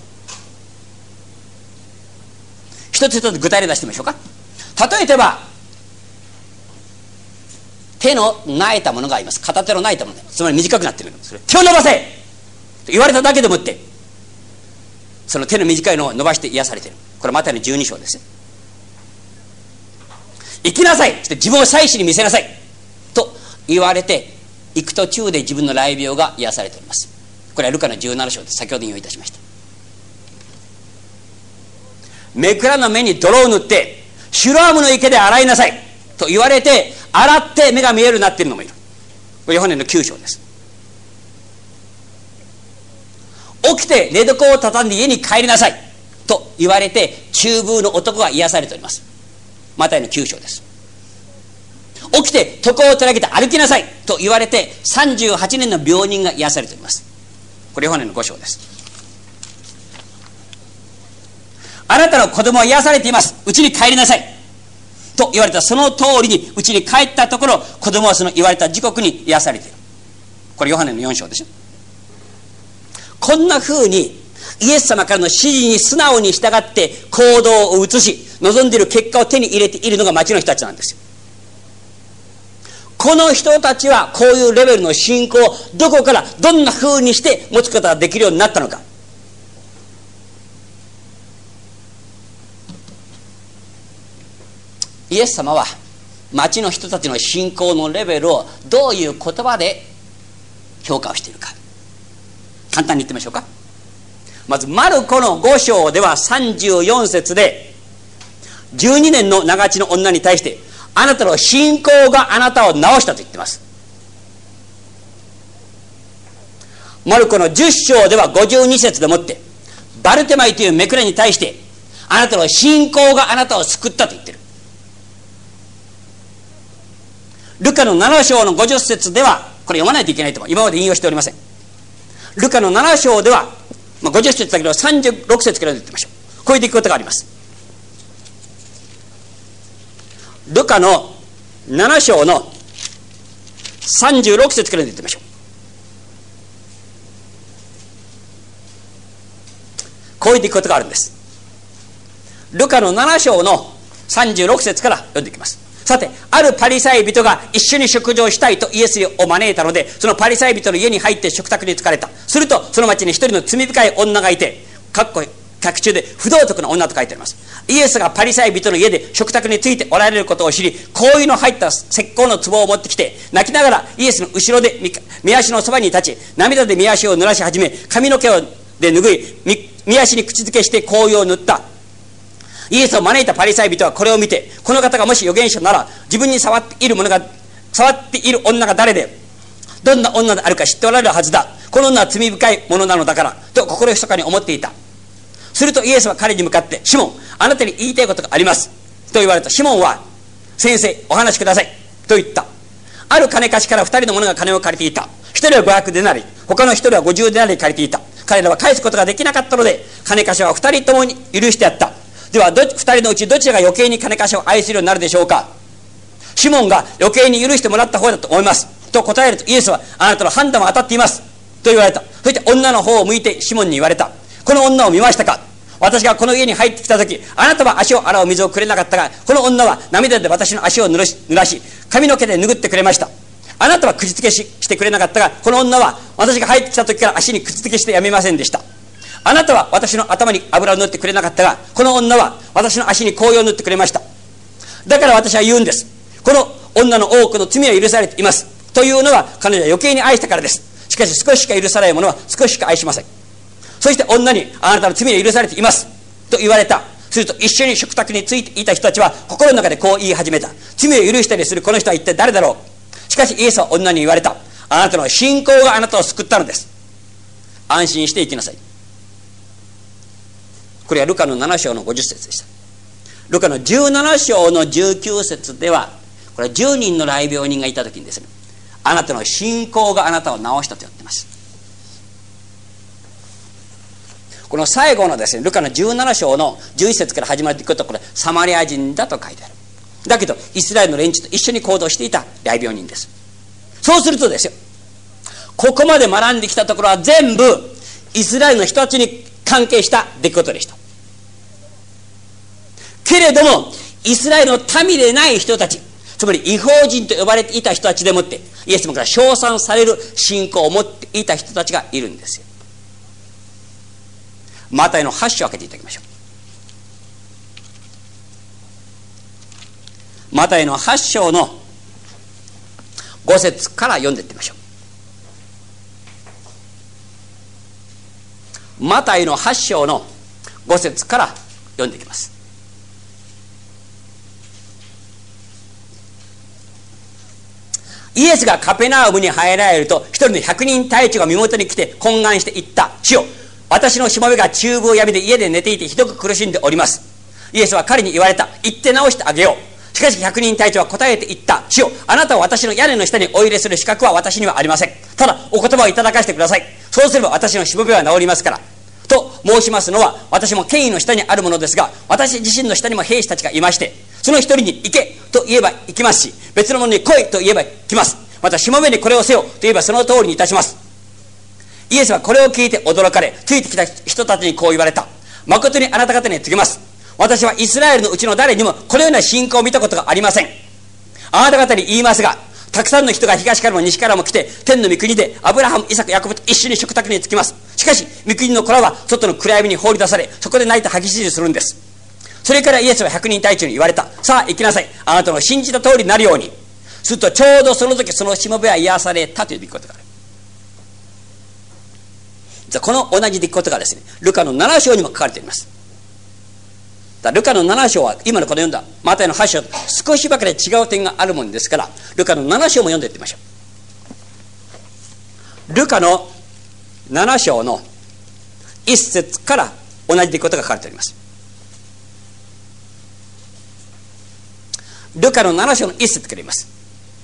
一つ一つ具体例出してみましょうか。例えば手の苗えたものがあります。片手の苗えたもの、つまり短くなっているの。それ手を伸ばせと言われただけでもって、その手の短いのを伸ばして癒されている。これマタイのじゅうに章ですよ。行きなさい、そして自分を祭司に見せなさいと言われて、行く途中で自分の雷病が癒されております。これはルカのじゅうなな章です。先ほど引用いたしました。目くらの目に泥を塗ってシュロアムの池で洗いなさいと言われて、洗って目が見えるようになっているのもいる。これヨハネのきゅう章です。起きて寝床を畳んで家に帰りなさいと言われて、中風の男が癒されております。マタイのきゅう章です。起きて床を取り上げて歩きなさいと言われて、さんじゅうはちねんの病人が癒されております。これヨハネのご章です。あなたの子供は癒されています、うちに帰りなさいと言われたその通りにうちに帰ったところ、子供はその言われた時刻に癒されている。これヨハネのよん章でしょ。こんな風にイエス様からの指示に素直に従って行動を移し、望んでいる結果を手に入れているのが町の人たちなんですよ。この人たちはこういうレベルの信仰をどこからどんな風にして持つことができるようになったのか。イエス様は町の人たちの信仰のレベルをどういう言葉で評価をしているか、簡単に言ってみましょうか。まずマルコのご章ではさんじゅうよん節で、じゅうにねんの長血の女に対して、あなたの信仰があなたを治したと言っています。マルコのじゅっ章ではごじゅうに節でもって、バルテマイというめくらに対して、あなたの信仰があなたを救ったと言っている。ルカのなな章のごじゅっ節では、これ読まないといけないと思う。今まで引用しておりません。ルカのなな章では、まあ、ごじゅっ節だけどさんじゅうろく節から言ってみましょう。こういう出来事があります。ルカのなな章のさんじゅうろく節から言ってみましょう。こういう出来事があるんです。ルカのなな章のさんじゅうろく節から読んでいきます。さて、あるパリサイ人が一緒に食事をしたいとイエスを招いたので、そのパリサイ人の家に入って食卓に疲れた。するとその町に一人の罪深い女がいて、かっこ客中で不道徳な女と書いてあります。イエスがパリサイ人の家で食卓についておられることを知り、香油の入った石膏の壺を持ってきて、泣きながらイエスの後ろで御足のそばに立ち、涙で御足を濡らし始め、髪の毛をで拭い、御足に口づけして香油を塗った。イエスを招いたパリサイ人はこれを見て、この方がもし預言者なら、自分に触っているものが触っている女が誰で、どんな女であるか知っておられるはずだ。この女は罪深いものなのだからと心ひそかに思っていた。するとイエスは彼に向かって、シモン、あなたに言いたいことがありますと言われた。シモンは、先生お話しくださいと言った。 ある金貸しから二人の者が金を借りていた。一人はごひゃくデナリ、他の一人はごじゅうデナリ借りていた。彼らは返すことができなかったので、金貸しは二人ともに許してやった。では、二人のうちどちらが余計に金貸しを愛するようになるでしょうか。シモンが余計に許してもらった方だと思います。と答えると、イエスは、あなたの判断は当たっています。と言われた。そして女の方を向いてシモンに言われた。この女を見ましたか。私がこの家に入ってきたとき、あなたは足を洗う水をくれなかったが、この女は涙で私の足を濡らし、濡らし髪の毛で拭ってくれました。あなたは口つけ し, してくれなかったが、この女は私が入ってきたときから足に口つけしてやめませんでした。あなたは私の頭に油を塗ってくれなかったが、この女は私の足に香油を塗ってくれました。だから私は言うんです。この女の多くの罪は許されています。というのは彼女は余計に愛したからです。しかし少ししか許さない者は少ししか愛しません。そして女に、あなたの罪は許されていますと言われた。すると一緒に食卓についていた人たちは心の中でこう言い始めた。罪を許したりするこの人は一体誰だろう。しかしイエスは女に言われた。あなたの信仰があなたを救ったのです。安心して生きなさい。これはルカのなな章のごじゅっ節でした。ルカのじゅうなな章のじゅうきゅう節では、これはじゅうにんの癩病人がいた時にですね、あなたの信仰があなたを治したと言っています。この最後のですね、ルカのじゅうなな章のじゅういっ節から始まっていくと、これサマリア人だと書いてある。だけどイスラエルの連中と一緒に行動していた癩病人です。そうするとですよ、ここまで学んできたところは全部イスラエルの人たちに関係した出来事でした。けれどもイスラエルの民でない人たち、つまり異邦人と呼ばれていた人たちでもってイエス様から称賛される信仰を持っていた人たちがいるんですよ。マタイのはち章を開けていただきましょう。マタイのはち章のご節から読んでいってみましょう。マタイのはち章のご節から読んでいきます。イエスがカペナウムに入られると、一人の百人隊長が身元に来て懇願して言った。主よ、私のしもべが中風病で家で寝ていてひどく苦しんでおります。イエスは彼に言われた。行って治してあげよう。しかし百人隊長は答えて言った。主よ、あなたは私の屋根の下にお入れする資格は私にはありません。ただお言葉をいただかせてください。そうすれば私のしもべは治りますから。と申しますのは、私も権威の下にあるものですが、私自身の下にも兵士たちがいまして、その一人に行けと言えば行きますし、別の者に来いと言えば来ます。またしもべにこれをせよと言えばその通りにいたします。イエスはこれを聞いて驚かれ、ついてきた人たちにこう言われた。誠にあなた方に告げます。私はイスラエルのうちの誰にもこのような信仰を見たことがありません。あなた方に言いますが、たくさんの人が東からも西からも来て、天の御国でアブラハム、イサク、ヤコブと一緒に食卓に着きます。しかし御国の子らは外の暗闇に放り出され、そこで泣いて吐き死するんです。それからイエスは百人隊長に言われた。さあ行きなさい。あなたの信じた通りになるように。するとちょうどその時そのしもべは癒されたという出来事がある。じゃあこの同じ出来事がですね、ルカのなな章にも書かれています。だルカのなな章は今のこの読んだマタイのはち章と少しばかり違う点があるもんですから、ルカのなな章も読んでいってみましょう。ルカのなな章のいっ節から同じ出来事が書かれております。ルカのなな章のいっ節から言います。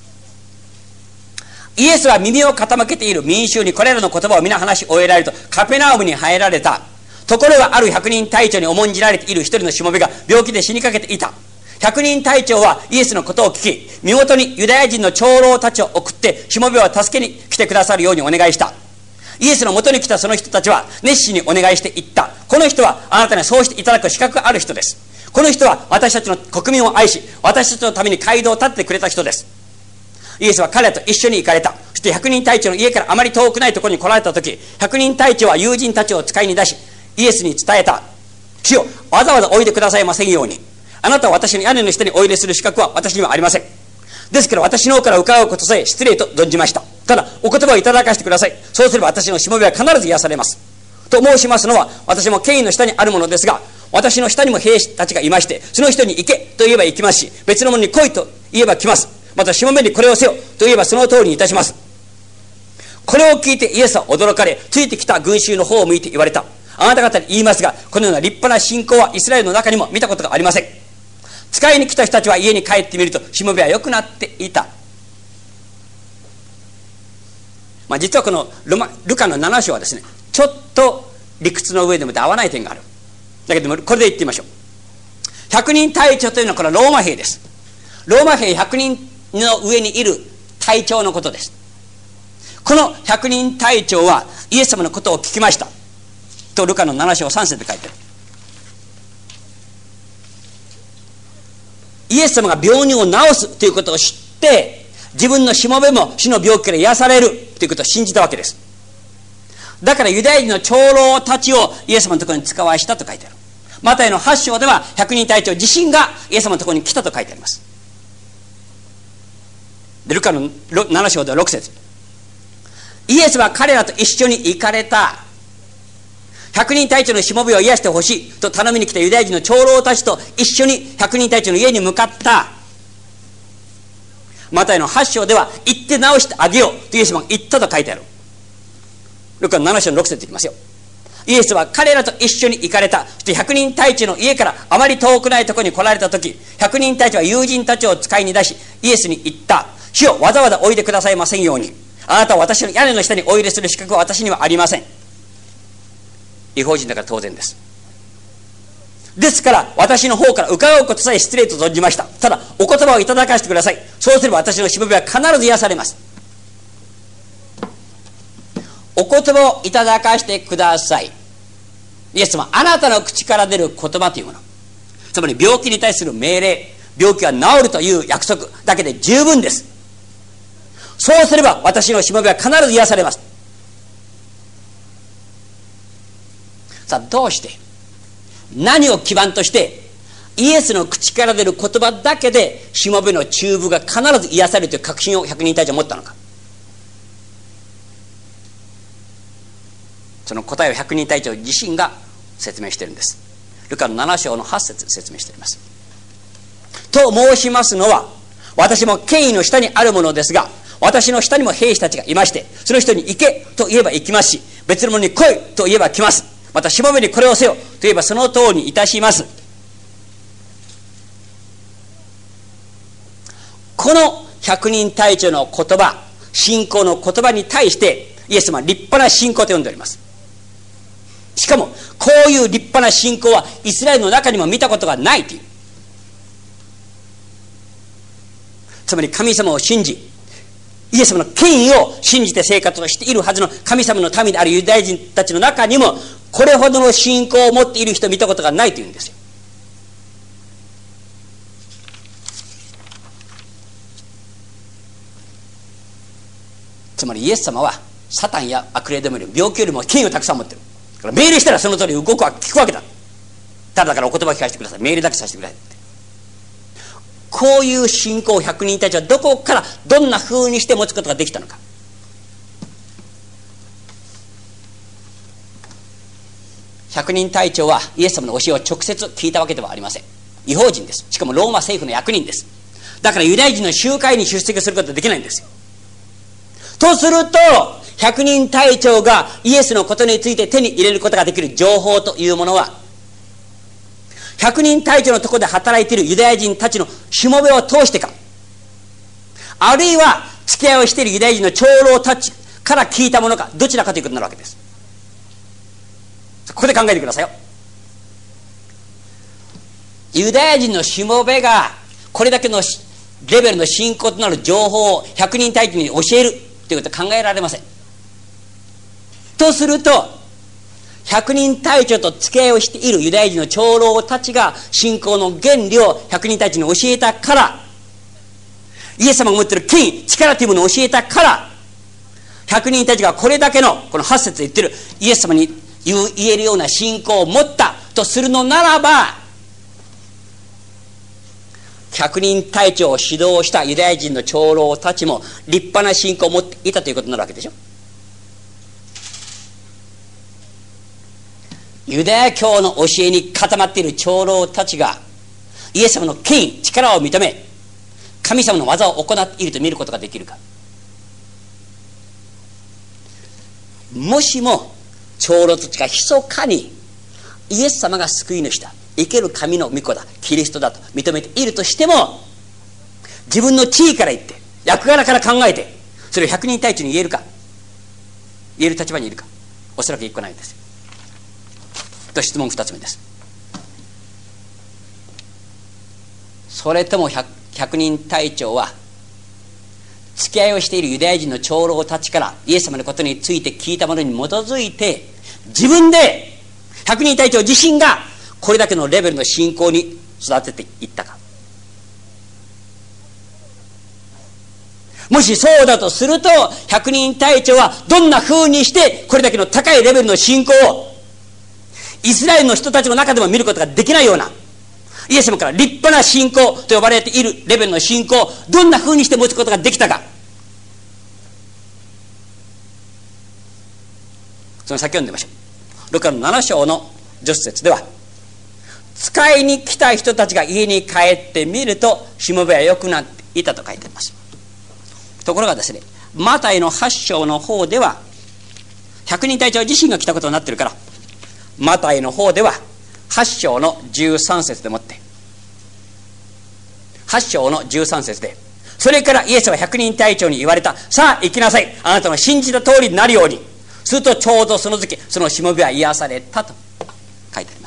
イエスは耳を傾けている民衆にこれらの言葉を皆話し終えられると、カペナウムに入られた。ところがある百人隊長に重んじられている一人のしもべが病気で死にかけていた。百人隊長はイエスのことを聞き、身元にユダヤ人の長老たちを送ってしもべを助けに来てくださるようにお願いした。イエスの元に来たその人たちは熱心にお願いして言った。この人はあなたにそうしていただく資格がある人です。この人は私たちの国民を愛し、私たちのために街道を立ってくれた人です。イエスは彼らと一緒に行かれた。そして百人隊長の家からあまり遠くないところに来られた時、百人隊長は友人たちを使いに出し、イエスに伝えた。主よ、わざわざおいでくださいませんように。あなたは私の屋根の下にお入れする資格は私にはありません。ですから私の方から伺うことさえ失礼と存じました。ただお言葉をいただかせてください。そうすれば私のしもべは必ず癒されます。と申しますのは、私も権威の下にあるものですが、私の下にも兵士たちがいまして、その人に行けと言えば行きますし、別の者に来いと言えば来ます。またしもべにこれをせよと言えばその通りにいたします。これを聞いてイエスは驚かれ、ついてきた群衆の方を向いて言われた。あなた方に言いますが、このような立派な信仰はイスラエルの中にも見たことがありません。使いに来た人たちは家に帰ってみるとしもべは良くなっていた。 まあ、実はこのルマルカのなな章はですね、ちょっと理屈の上でも合わない点がある。だけどもこれで言ってみましょう。ひゃくにん隊長というのはこれはローマ兵です。ローマ兵ひゃくにんの上にいる隊長のことです。このひゃくにん隊長はイエス様のことを聞きましたとルカのなな章さん節で書いてある。イエス様が病人を治すということを知って、自分のしもべも死の病気から癒されるということを信じたわけです。だからユダヤ人の長老たちをイエス様のところに使わしたと書いてある。マタイのはち章ではひゃくにん隊長自身がイエス様のところに来たと書いてあります。でルカのなな章ではろく節、イエスは彼らと一緒に行かれた。ひゃくにん隊長のしもべを癒してほしいと頼みに来たユダヤ人の長老たちと一緒にひゃくにん隊長の家に向かった。マタイのはち章では行って治してあげようとイエス様が言ったと書いてある。ルカのなな章のろく節いきますよ。イエスは彼らと一緒に行かれた。そしてひゃくにん隊長の家からあまり遠くないところに来られた時、ひゃくにん隊長は友人たちを使いに出し、イエスに言った。主よ、わざわざおいでくださいませんように。あなたは私の屋根の下にお入れする資格は私にはありません。違法人だから当然です。ですから私の方から伺うことさえ失礼と存じました。ただお言葉をいただかせてください。そうすれば私のしもべは必ず癒されます。お言葉をいただかせてください。イエス様、あなたの口から出る言葉というもの、つまり病気に対する命令、病気は治るという約束だけで十分です。そうすれば私のしもべは必ず癒されます。さあどうして、何を基盤としてイエスの口から出る言葉だけでしもべの中部が必ず癒されるという確信をひゃくにん隊長は持ったのか。その答えをひゃくにん隊長自身が説明しているんです。ルカのなな章のはち節説明しています。と申しますのは、私も権威の下にあるものですが、私の下にも兵士たちがいまして、その人に行けと言えば行きますし、別の者に来いと言えば来ます。またしもべにこれをせよと言えばその通りにいたします。このひゃくにん隊長の言葉、信仰の言葉に対してイエス様は立派な信仰と呼んでおります。しかもこういう立派な信仰はイスラエルの中にも見たことがないという。つまり神様を信じ、イエス様の権威を信じて生活をしているはずの神様の民であるユダヤ人たちの中にも、これほどの信仰を持っている人を見たことがないというんですよ。つまりイエス様はサタンや悪霊でもより病気よりも権威をたくさん持っている。だから命令したらその通り動くわ聞くわけだ。ただだからお言葉を聞かせてください、命令だけさせてくださいって。こういう信仰をひゃくにん隊長はどこからどんな風にして持つことができたのか。ひゃくにん隊長はイエス様の教えを直接聞いたわけではありません。違法人です。しかもローマ政府の役人です。だからユダヤ人の集会に出席することはできないんですよ。とするとひゃくにん隊長がイエスのことについて手に入れることができる情報というものは、ひゃくにん隊長のところで働いているユダヤ人たちのしもべを通してか、あるいは付き合いをしているユダヤ人の長老たちから聞いたものか、どちらかということになるわけです。ここで考えてくださいよ。ユダヤ人のしもべがこれだけのレベルの信仰となる情報をひゃくにん隊長に教えるということは考えられません。とするとひゃくにん隊長と付き合いをしているユダヤ人の長老たちが信仰の原理をひゃくにん隊長に教えたから、イエス様が持っている権威、力というものを教えたから、ひゃくにん隊長がこれだけのこのはち節で言ってるイエス様に言えるような信仰を持ったとするのならば、ひゃくにん隊長を指導したユダヤ人の長老たちも立派な信仰を持っていたということになるわけでしょ。ユダヤ教の教えに固まっている長老たちがイエス様の権威、力を認め神様の技を行っていると見ることができるか。もしも長老たちが密かにイエス様が救い主だ、生ける神の御子だ、キリストだと認めているとしても、自分の地位から言って役柄から考えてそれをひゃくにん隊長に言えるか。 言える立場にいるか。おそらく一個ないんですよ。と質問二つ目です。それとも 百, 百人隊長は付き合いをしているユダヤ人の長老たちからイエス様のことについて聞いたものに基づいて、自分で百人隊長自身がこれだけのレベルの信仰に育てていったか。もしそうだとすると、百人隊長はどんな風にしてこれだけの高いレベルの信仰をイスラエルの人たちの中でも見ることができないような、イエス様から立派な信仰と呼ばれているレベルの信仰をどんな風にして持つことができたか。その先読んでみましょう。ルカのなな章のじゅっ節では、使いに来た人たちが家に帰ってみるとしもべは良くなっていたと書いてあります。ところがですね、マタイのはち章の方では百人隊長自身が来たことになっているから、マタイの方でははち章のじゅうさん節でもって、はち章のじゅうさん節で、それからイエスは百人隊長に言われた。さあ行きなさい。あなたの信じた通りになるように。するとちょうどその時、そのしもべは癒されたと書いてあります。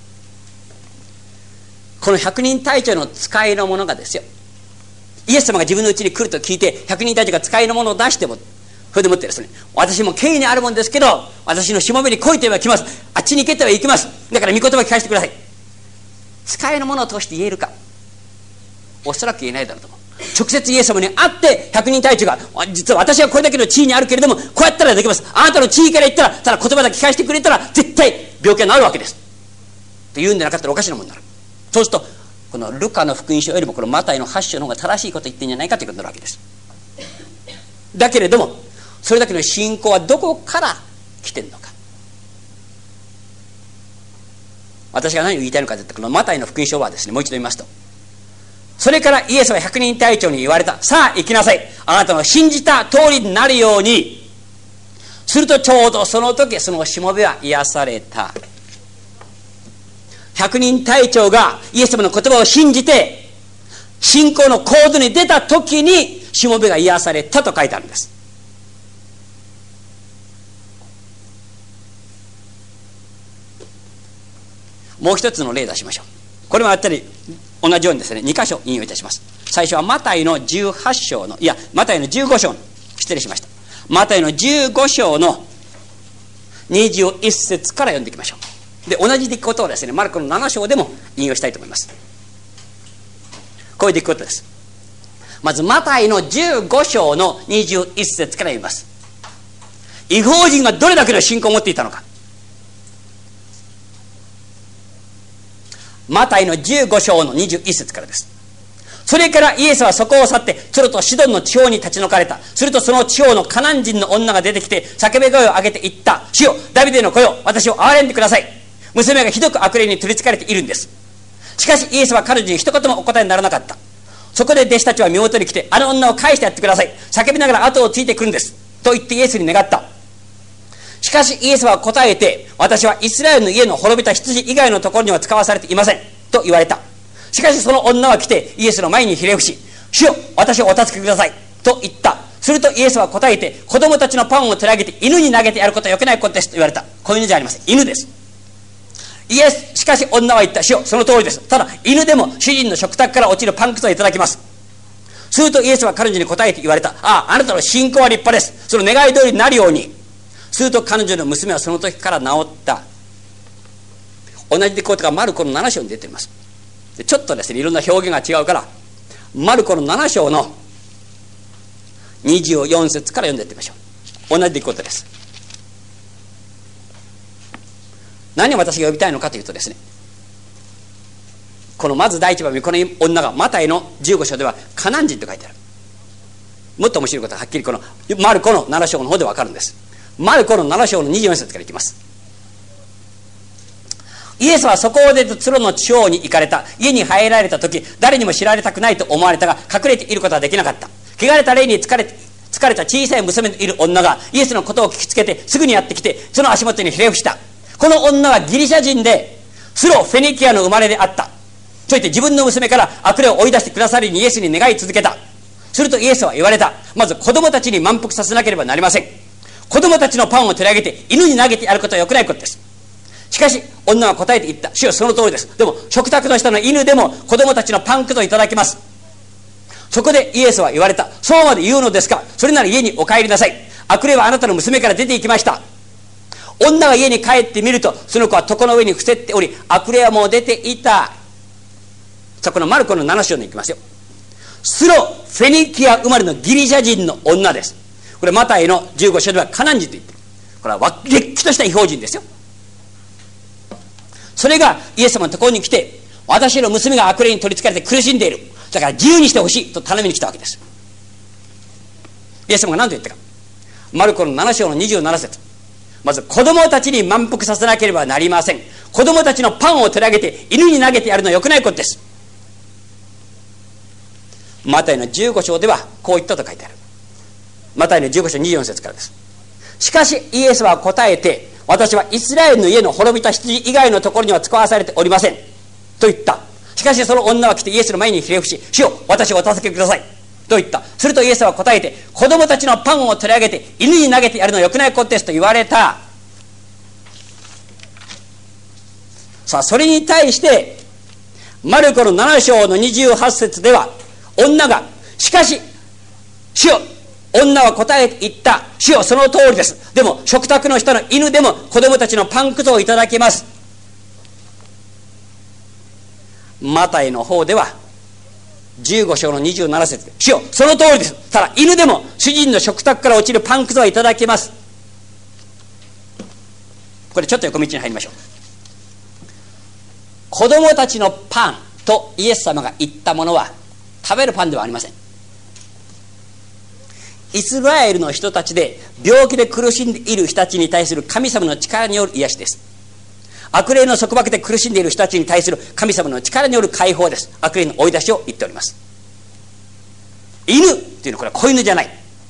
この百人隊長の使いの者がですよ、イエス様が自分のうちに来ると聞いて、百人隊長が使いの者を出しても、それでもってですね、私も権威にあるもんですけど、私のしもべに来いと言えば来ます。あっちに行けとは行きます。だから御言葉聞かせてください。使いの者を通して言えるか。おそらく言えないだろうと思う。直接イエス様に会って百人隊長が、実は私はこれだけの地位にあるけれども、こうやったらできます。あなたの地位から言ったら、ただ言葉だけ聞かせてくれたら絶対病気が治るわけですと言うんでなかったらおかしなもんになる。そうするとこのルカの福音書よりもこのマタイのはち章の方が正しいこと言ってんじゃないかということになるわけです。だけれどもそれだけの信仰はどこから来てんのか。私が何を言いたいのかといったら、このマタイの福音書はですね、もう一度言いますと、それからイエスは百人隊長に言われた。さあ行きなさい。あなたの信じた通りになるように。するとちょうどその時、そのしもべは癒された。百人隊長がイエス様の言葉を信じて信仰の行動に出た時にしもべが癒されたと書いてあるんです。もう一つの例出しましょう。これもやったり同じようにですね、に箇所引用いたします。最初はマタイのじゅうはち章の、いやマタイのじゅうご章の、失礼しました、マタイのじゅうご章のにじゅういち節から読んでいきましょう。で同じ出来事をですね、マルコのなな章でも引用したいと思います。こういう出来事です。まずマタイのじゅうご章のにじゅういち節から読みます。異邦人がどれだけの信仰を持っていたのか。マタイのじゅうご章のにじゅういち節からです。それからイエスはそこを去ってツロとシドンの地方に立ち退かれた。するとその地方のカナン人の女が出てきて叫び声を上げて言った。主よ、ダビデの子よ、私を憐れんでください。娘がひどく悪霊に取りつかれているんです。しかしイエスは彼女に一言もお答えにならなかった。そこで弟子たちは身元に来て、あの女を返してやってください、叫びながら後をついてくるんですと言ってイエスに願った。しかしイエスは答えて、私はイスラエルの家の滅びた羊以外のところには使わされていませんと言われた。しかしその女は来てイエスの前にひれ伏し、主よ、私をお助けくださいと言った。するとイエスは答えて、子供たちのパンを取り上げて犬に投げてやることはよくないことですと言われた。子犬じゃありません、犬です。イエスしかし女は言った。主よ、その通りです。ただ犬でも主人の食卓から落ちるパンくずをいただきます。するとイエスは彼女に答えて言われた。ああ、あなたの信仰は立派です。その願い通りになるように。すると彼女の娘はその時から治った。同じ出来事がマルコのなな章に出ています。でちょっとですね、いろんな表現が違うからマルコのなな章のにじゅうよん節から読んでいってみましょう。同じ出来事です。何を私が呼びたいのかというとですね、このまず第一番目、この女がマタイのじゅうご章ではカナン人と書いてある。もっと面白いことははっきりこのマルコのなな章の方で分かるんです。マルコのなな章のにじゅうよん節からいきます。イエスはそこを出てツロの地方に行かれた。家に入られた時、誰にも知られたくないと思われたが、隠れていることはできなかった。汚れた霊に疲れ疲れた小さい娘のいる女がイエスのことを聞きつけてすぐにやってきて、その足元にひれ伏した。この女はギリシャ人でスロフェニキアの生まれであった。そう言って自分の娘から悪霊を追い出してくださりにイエスに願い続けた。するとイエスは言われた。まず子供たちに満腹させなければなりません。 子供たちのパンを取り上げて犬に投げてやることはよくないことです。しかし女は答えて言った。主よ、その通りです。でも食卓の下の犬でも子供たちのパンくずをいただきます。そこでイエスは言われた。そうまで言うのですか。それなら家にお帰りなさい。悪霊はあなたの娘から出て行きました。女が家に帰ってみると、その子は床の上に伏せっており、悪霊はもう出ていた。さあ、このマルコのなな章に行きますよ。スロフェニキア生まれのギリシャ人の女です。これマタイのじゅうご章ではカナン人と言ってる。これはれっきとした異邦人ですよ。それがイエス様のところに来て、私の娘が悪霊に取りつかれて苦しんでいる。だから自由にしてほしいと頼みに来たわけです。イエス様が何と言ったか。マルコのなな章のにじゅうなな節。まず子供たちに満腹させなければなりません。子供たちのパンを取り上げて犬に投げてやるのは良くないことです。マタイのじゅうご章ではこう言ったと書いてある。マタイのじゅうご章にじゅうよん節からです。しかしイエスは答えて、私はイスラエルの家の滅びた羊以外のところには使わされておりませんと言った。しかしその女は来てイエスの前にひれ伏し、主よ、私をお助けくださいと言った。するとイエスは答えて、子供たちのパンを取り上げて犬に投げてやるのは良くないことですと言われた。さあ、それに対してマルコのなな章のにじゅうはち節では、女が、しかし主よ、女は答えて言った。主よ、その通りです。でも食卓の下の犬でも子供たちのパンくずをいただきます。マタイの方ではじゅうご章のにじゅうなな節で、主よ、その通りです。ただ犬でも主人の食卓から落ちるパンくずはいただきます。これちょっと横道に入りましょう。子供たちのパンとイエス様が言ったものは食べるパンではありません。イスラエルの人たちで病気で苦しんでいる人たちに対する神様の力による癒しです。悪霊の束縛で苦しんでいる人たちに対する神様の力による解放です。悪霊の追い出しを言っております。犬っていうのはこれは子犬じゃない。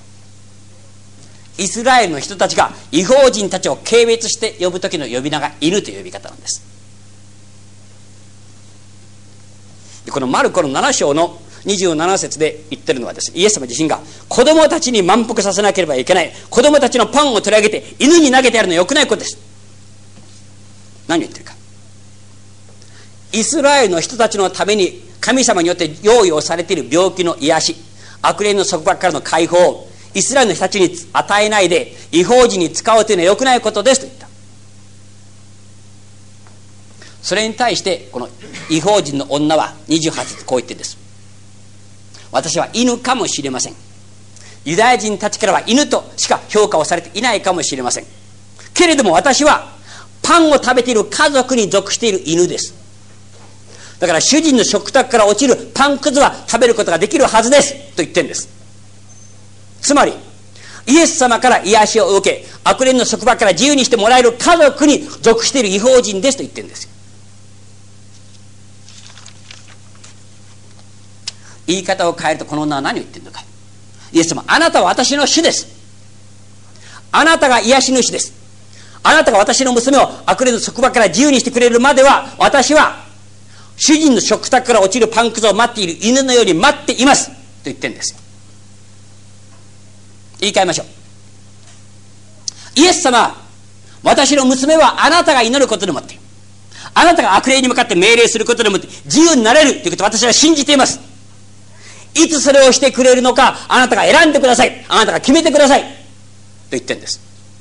イスラエルの人たちが異邦人たちを軽蔑して呼ぶ時の呼び名が犬という呼び方なんです。でこのマルコのなな章のにじゅうなな節で言ってるのはですね、イエス様自身が子供たちに満腹させなければいけない、子供たちのパンを取り上げて犬に投げてやるのは良くないことです。何を言ってるか。イスラエルの人たちのために神様によって用意をされている病気の癒し、悪霊の束縛からの解放をイスラエルの人たちに与えないで異邦人に使うというのは良くないことですと言った。それに対してこの異邦人の女はにじゅうはち節こう言ってるんです。私は犬かもしれません。ユダヤ人たちからは犬としか評価をされていないかもしれません。けれども私はパンを食べている家族に属している犬です。だから主人の食卓から落ちるパンくずは食べることができるはずですと言ってるんです。つまりイエス様から癒しを受け、悪霊の束縛から自由にしてもらえる家族に属している異邦人ですと言ってるんですよ。言い方を変えるとこの女は何を言ってるのか。イエス様、あなたは私の主です。あなたが癒し主です。あなたが私の娘を悪霊の束縛から自由にしてくれるまでは、私は主人の食卓から落ちるパンくずを待っている犬のように待っていますと言ってるんですよ。言い換えましょう。イエス様、私の娘はあなたが祈ることでもって、あなたが悪霊に向かって命令することでもって自由になれるということを私は信じています。いつそれをしてくれるのか、あなたが選んでください。あなたが決めてくださいと言ってるんです。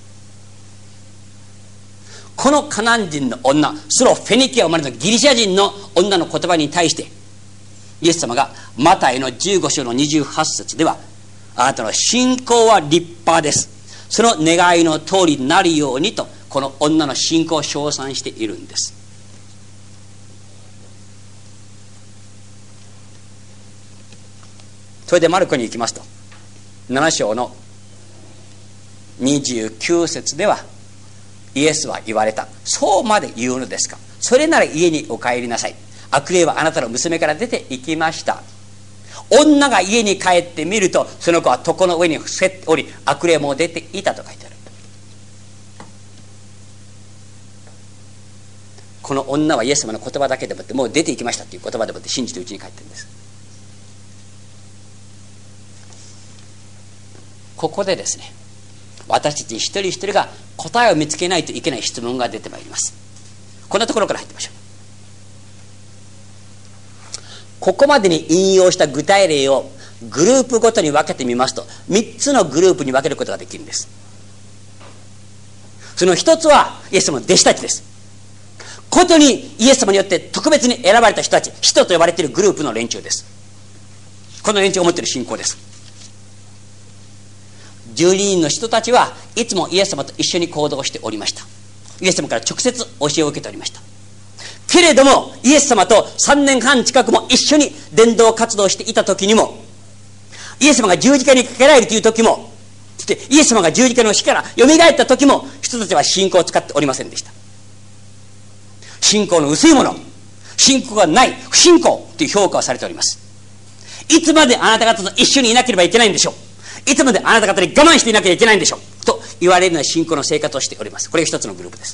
このカナン人の女、スロフェニキア生まれのギリシャ人の女の言葉に対してイエス様がマタイのじゅうご章のにじゅうはち節では、あなたの信仰は立派です、その願いの通りになるようにと、この女の信仰を称賛しているんです。それでマルコに行きますと、なな章のにじゅうきゅう節ではイエスは言われた。そうまで言うのですか。それなら家にお帰りなさい。悪霊はあなたの娘から出て行きました。女が家に帰ってみると、その子は床の上に伏せており、悪霊も出ていたと書いてある。この女はイエス様の言葉だけでもって、もう出て行きましたという言葉でもって信じてうちに帰ってるんです。ここでですね、 私たち一人一人が答えを見つけないといけない質問が出てまいります。こんなところから入ってみましょう。ここまでに引用した具体例をグループごとに分けてみますと、みっつのグループに分けることができるんです。その一つはイエス様の弟子たちです。ことにイエス様によって特別に選ばれた人たち、使徒と呼ばれているグループの連中です。この連中が持っている信仰です。じゅうににんの人たちはいつもイエス様と一緒に行動しておりました。イエス様から直接教えを受けておりました。けれどもイエス様とさんねんはん近くも一緒に伝道活動していた時にも、イエス様が十字架にかけられるという時も、そしてイエス様が十字架の死からよみがえった時も、人たちは信仰を使っておりませんでした。信仰の薄いもの、信仰がない不信仰という評価をされております。いつまであなた方と一緒にいなければいけないんでしょう、いつまであなた方に我慢していなきゃいけないんでしょうと言われるような信仰の生活をしております。これが一つのグループです。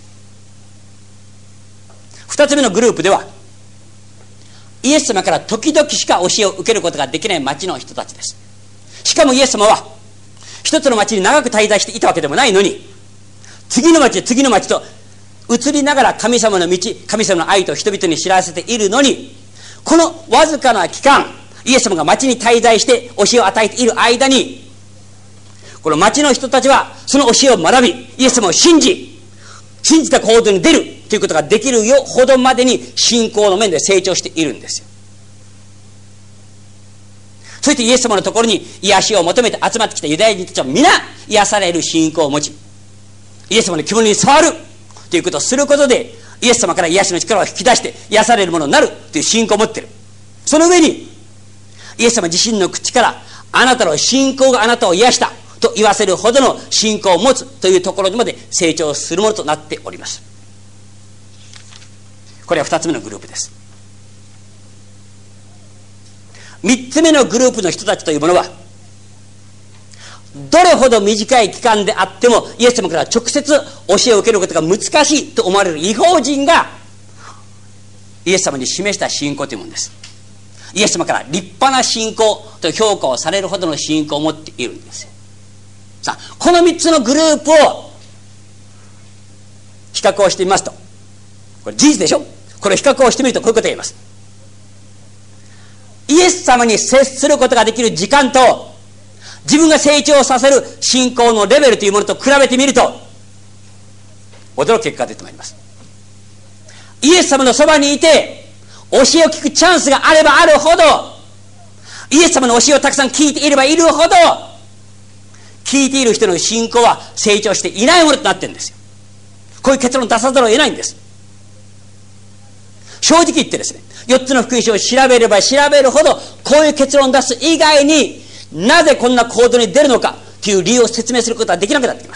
二つ目のグループでは、イエス様から時々しか教えを受けることができない町の人たちです。しかもイエス様は一つの町に長く滞在していたわけでもないのに、次の町次の町と移りながら神様の道、神様の愛と人々に知らせているのに、このわずかな期間、イエス様が町に滞在して教えを与えている間に、この町の人たちはその教えを学び、イエス様を信じ、信じた行動に出るということができるよほどまでに信仰の面で成長しているんですよ。そしてイエス様のところに癒しを求めて集まってきたユダヤ人たちは皆癒される信仰を持ち、イエス様の着物に触るということをすることで、イエス様から癒しの力を引き出して癒されるものになるという信仰を持っている。その上にイエス様自身の口から、あなたの信仰があなたを癒したと言わせるほどの信仰を持つというところにまで成長するものとなっております。これは二つ目のグループです。三つ目のグループの人たちというものは、どれほど短い期間であってもイエス様から直接教えを受けることが難しいと思われる異邦人がイエス様に示した信仰というものです。イエス様から立派な信仰と評価をされるほどの信仰を持っているんですよ。さあ、この三つのグループを比較をしてみますと、これ事実でしょ。これを比較をしてみるとこういうことが言えます。イエス様に接することができる時間と自分が成長させる信仰のレベルというものと比べてみると、驚く結果が出てまいります。イエス様のそばにいて教えを聞くチャンスがあればあるほど、イエス様の教えをたくさん聞いていればいるほど、聞いている人の信仰は成長していないものとなっているんですよ。こういう結論を出さざるを得ないんです。正直言ってですね、よっつの福音書を調べれば調べるほど、こういう結論を出す以外になぜこんな行動に出るのかという理由を説明することはできなくなってきます。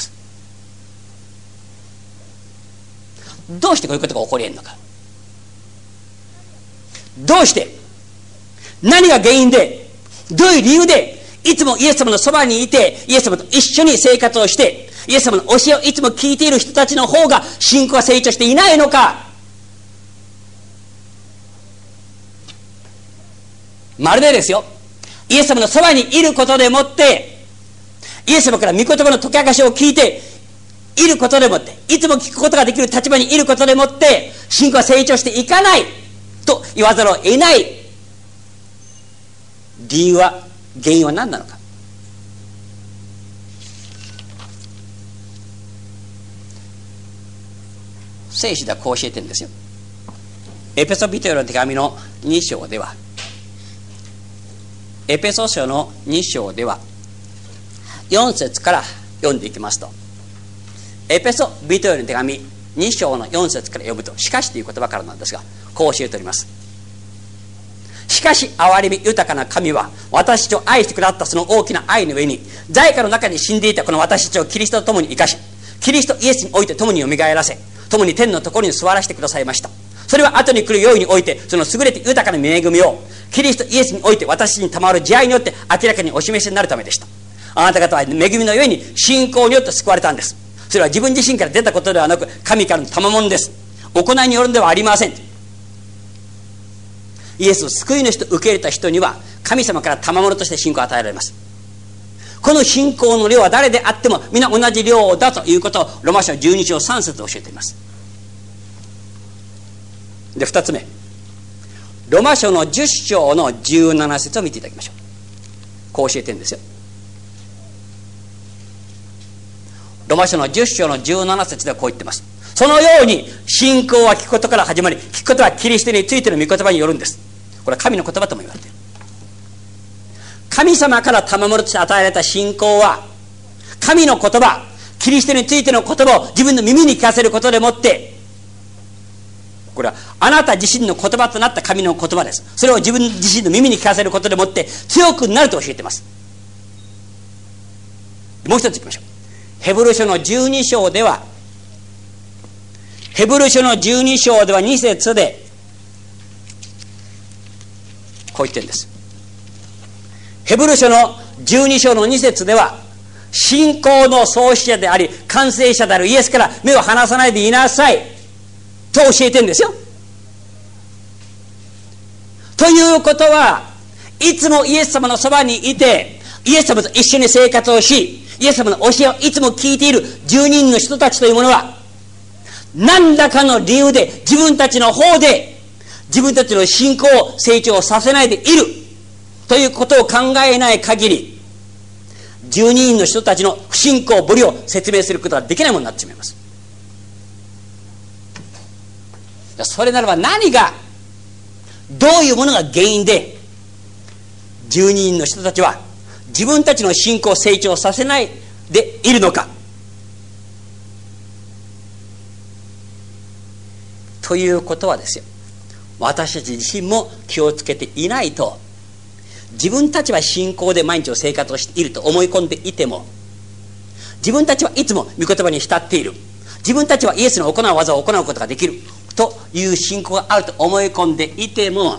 どうしてこういうことが起こり得るのか、どうして、何が原因で、どういう理由でいつもイエス様のそばにいてイエス様と一緒に生活をしてイエス様の教えをいつも聞いている人たちの方が信仰が成長していないのか。まるでですよ、イエス様のそばにいることでもって、イエス様から御言葉の解き明かしを聞いていることでもって、いつも聞くことができる立場にいることでもって信仰が成長していかないと言わざるを得ない理由は、原因は何なのか。聖書ではこう教えてるんですよ。エペソビトへの手紙のに章では、エペソ書のに章ではよん節から読んでいきますと、エペソビトへの手紙に章のよん節から読むと、しかしという言葉からなんですが、こう教えております。しかし憐れみ豊かな神は、私たちを愛してくださったその大きな愛の上に、罪禍の中に死んでいたこの私たちをキリストと共に生かし、キリストイエスにおいて共によみがえらせ、共に天のところに座らせてくださいました。それは後に来る世において、その優れて豊かな恵みをキリストイエスにおいて私に賜る慈愛によって明らかにお示しになるためでした。あなた方は恵みのゆえに信仰によって救われたんです。それは自分自身から出たことではなく、神からの賜物です。行いによるのではありません。イエスを救い主と受け入れた人には神様から賜物として信仰を与えられます。 この信仰の量は誰であっても皆同じ量だということをローマ書じゅうに章さん節で教えています。でふたつめ、ローマ書のじゅっ章のじゅうなな節を見ていただきましょう。こう教えてるんですよ。ローマ書のじゅっ章のじゅうなな節ではこう言ってます。そのように信仰は聞くことから始まり、聞くことはキリストについての御言葉によるんです。これは神の言葉とも言われている。神様から賜物として与えられた信仰は、神の言葉、キリストについての言葉を自分の耳に聞かせることでもって、これはあなた自身の言葉となった神の言葉です。それを自分自身の耳に聞かせることでもって強くなると教えています。もう一ついきましょう。ヘブル書のじゅうに章では、ヘブル書のじゅうに章ではに節でこう言ってるんです。ヘブル書のじゅうに章のに節では、信仰の創始者であり完成者であるイエスから目を離さないでいなさいと教えてるんですよ。ということは、いつもイエス様のそばにいてイエス様と一緒に生活をし、イエス様の教えをいつも聞いているじゅうにんの人たちというものは、何らかの理由で自分たちの方で自分たちの信仰を成長させないでいるということを考えない限り、じゅうににんの人たちの不信仰ぶりを説明することができないものになってしまいます。それならば何が、どういうものが原因でじゅうににんの人たちは自分たちの信仰を成長させないでいるのかということはですよ、私たち自身も気をつけていないと、自分たちは信仰で毎日を生活をしていると思い込んでいても、自分たちはいつも御言葉に浸っている、自分たちはイエスの行う技を行うことができるという信仰があると思い込んでいても、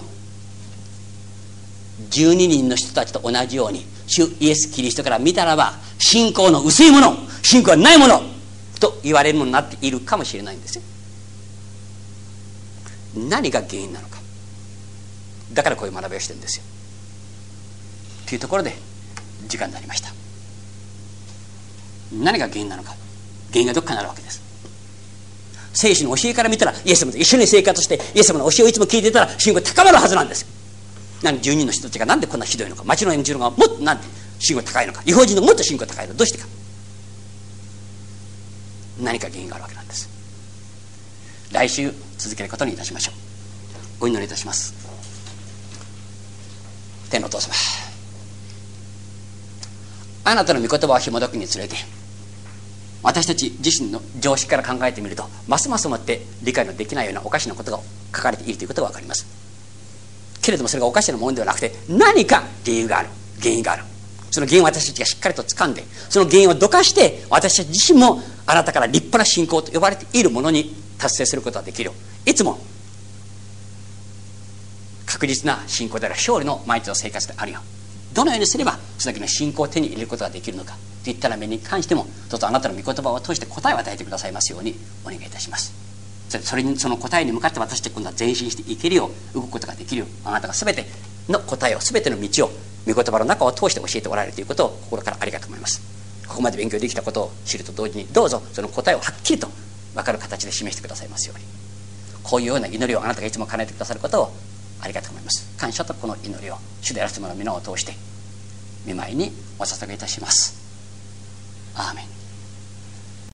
じゅうににんの人たちと同じように主イエス・キリストから見たらば信仰の薄いもの、信仰がないものと言われるものになっているかもしれないんですよ。何が原因なのか、だからこういう学びをしてるんですよというところで時間になりました。何が原因なのか、原因がどっかにあるわけです。聖書の教えから見たら、イエス様と一緒に生活してイエス様の教えをいつも聞いてたら信仰が高まるはずなんですよ。なんでじゅうににんの人たちがなんでこんなひどいのか、町の連中がもっとなんで信仰が高いのか、違法人のもっと信仰が高いのか、どうしてか、何か原因があるわけなんです。来週続けることにいたしましょう。お祈りいたします。天のお父様、あなたの御言葉を紐解くにつれて、私たち自身の常識から考えてみると、ますますもって理解のできないようなおかしなことが書かれているということが分かります。けれどもそれがおかしなものではなくて、何か理由がある、原因がある。その原因を私たちがしっかりと掴んで、その原因をどかして私たち自身もあなたから立派な信仰と呼ばれているものに達成することができるよう、いつも確実な信仰である勝利の毎日の生活であるよう、どのようにすればそれだけの信仰を手に入れることができるのかといったら面に関しても、どうぞあなたの御言葉を通して答えを与えてくださいますようにお願いいたします。それそれにその答えに向かって私たち今度は前進していけるよう、動くことができるよう、あなたが全ての答えを、全ての道を御言葉の中を通して教えておられるということを心からありがとう思います。ここまで勉強できたことを知ると同時に、どうぞその答えをはっきりと分かる形で示してくださいますように、こういうような祈りをあなたがいつも兼ねてくださることをありがとう思います。感謝とこの祈りを主であらせてもらう皆を通して御前にお捧げいたします。アーメン。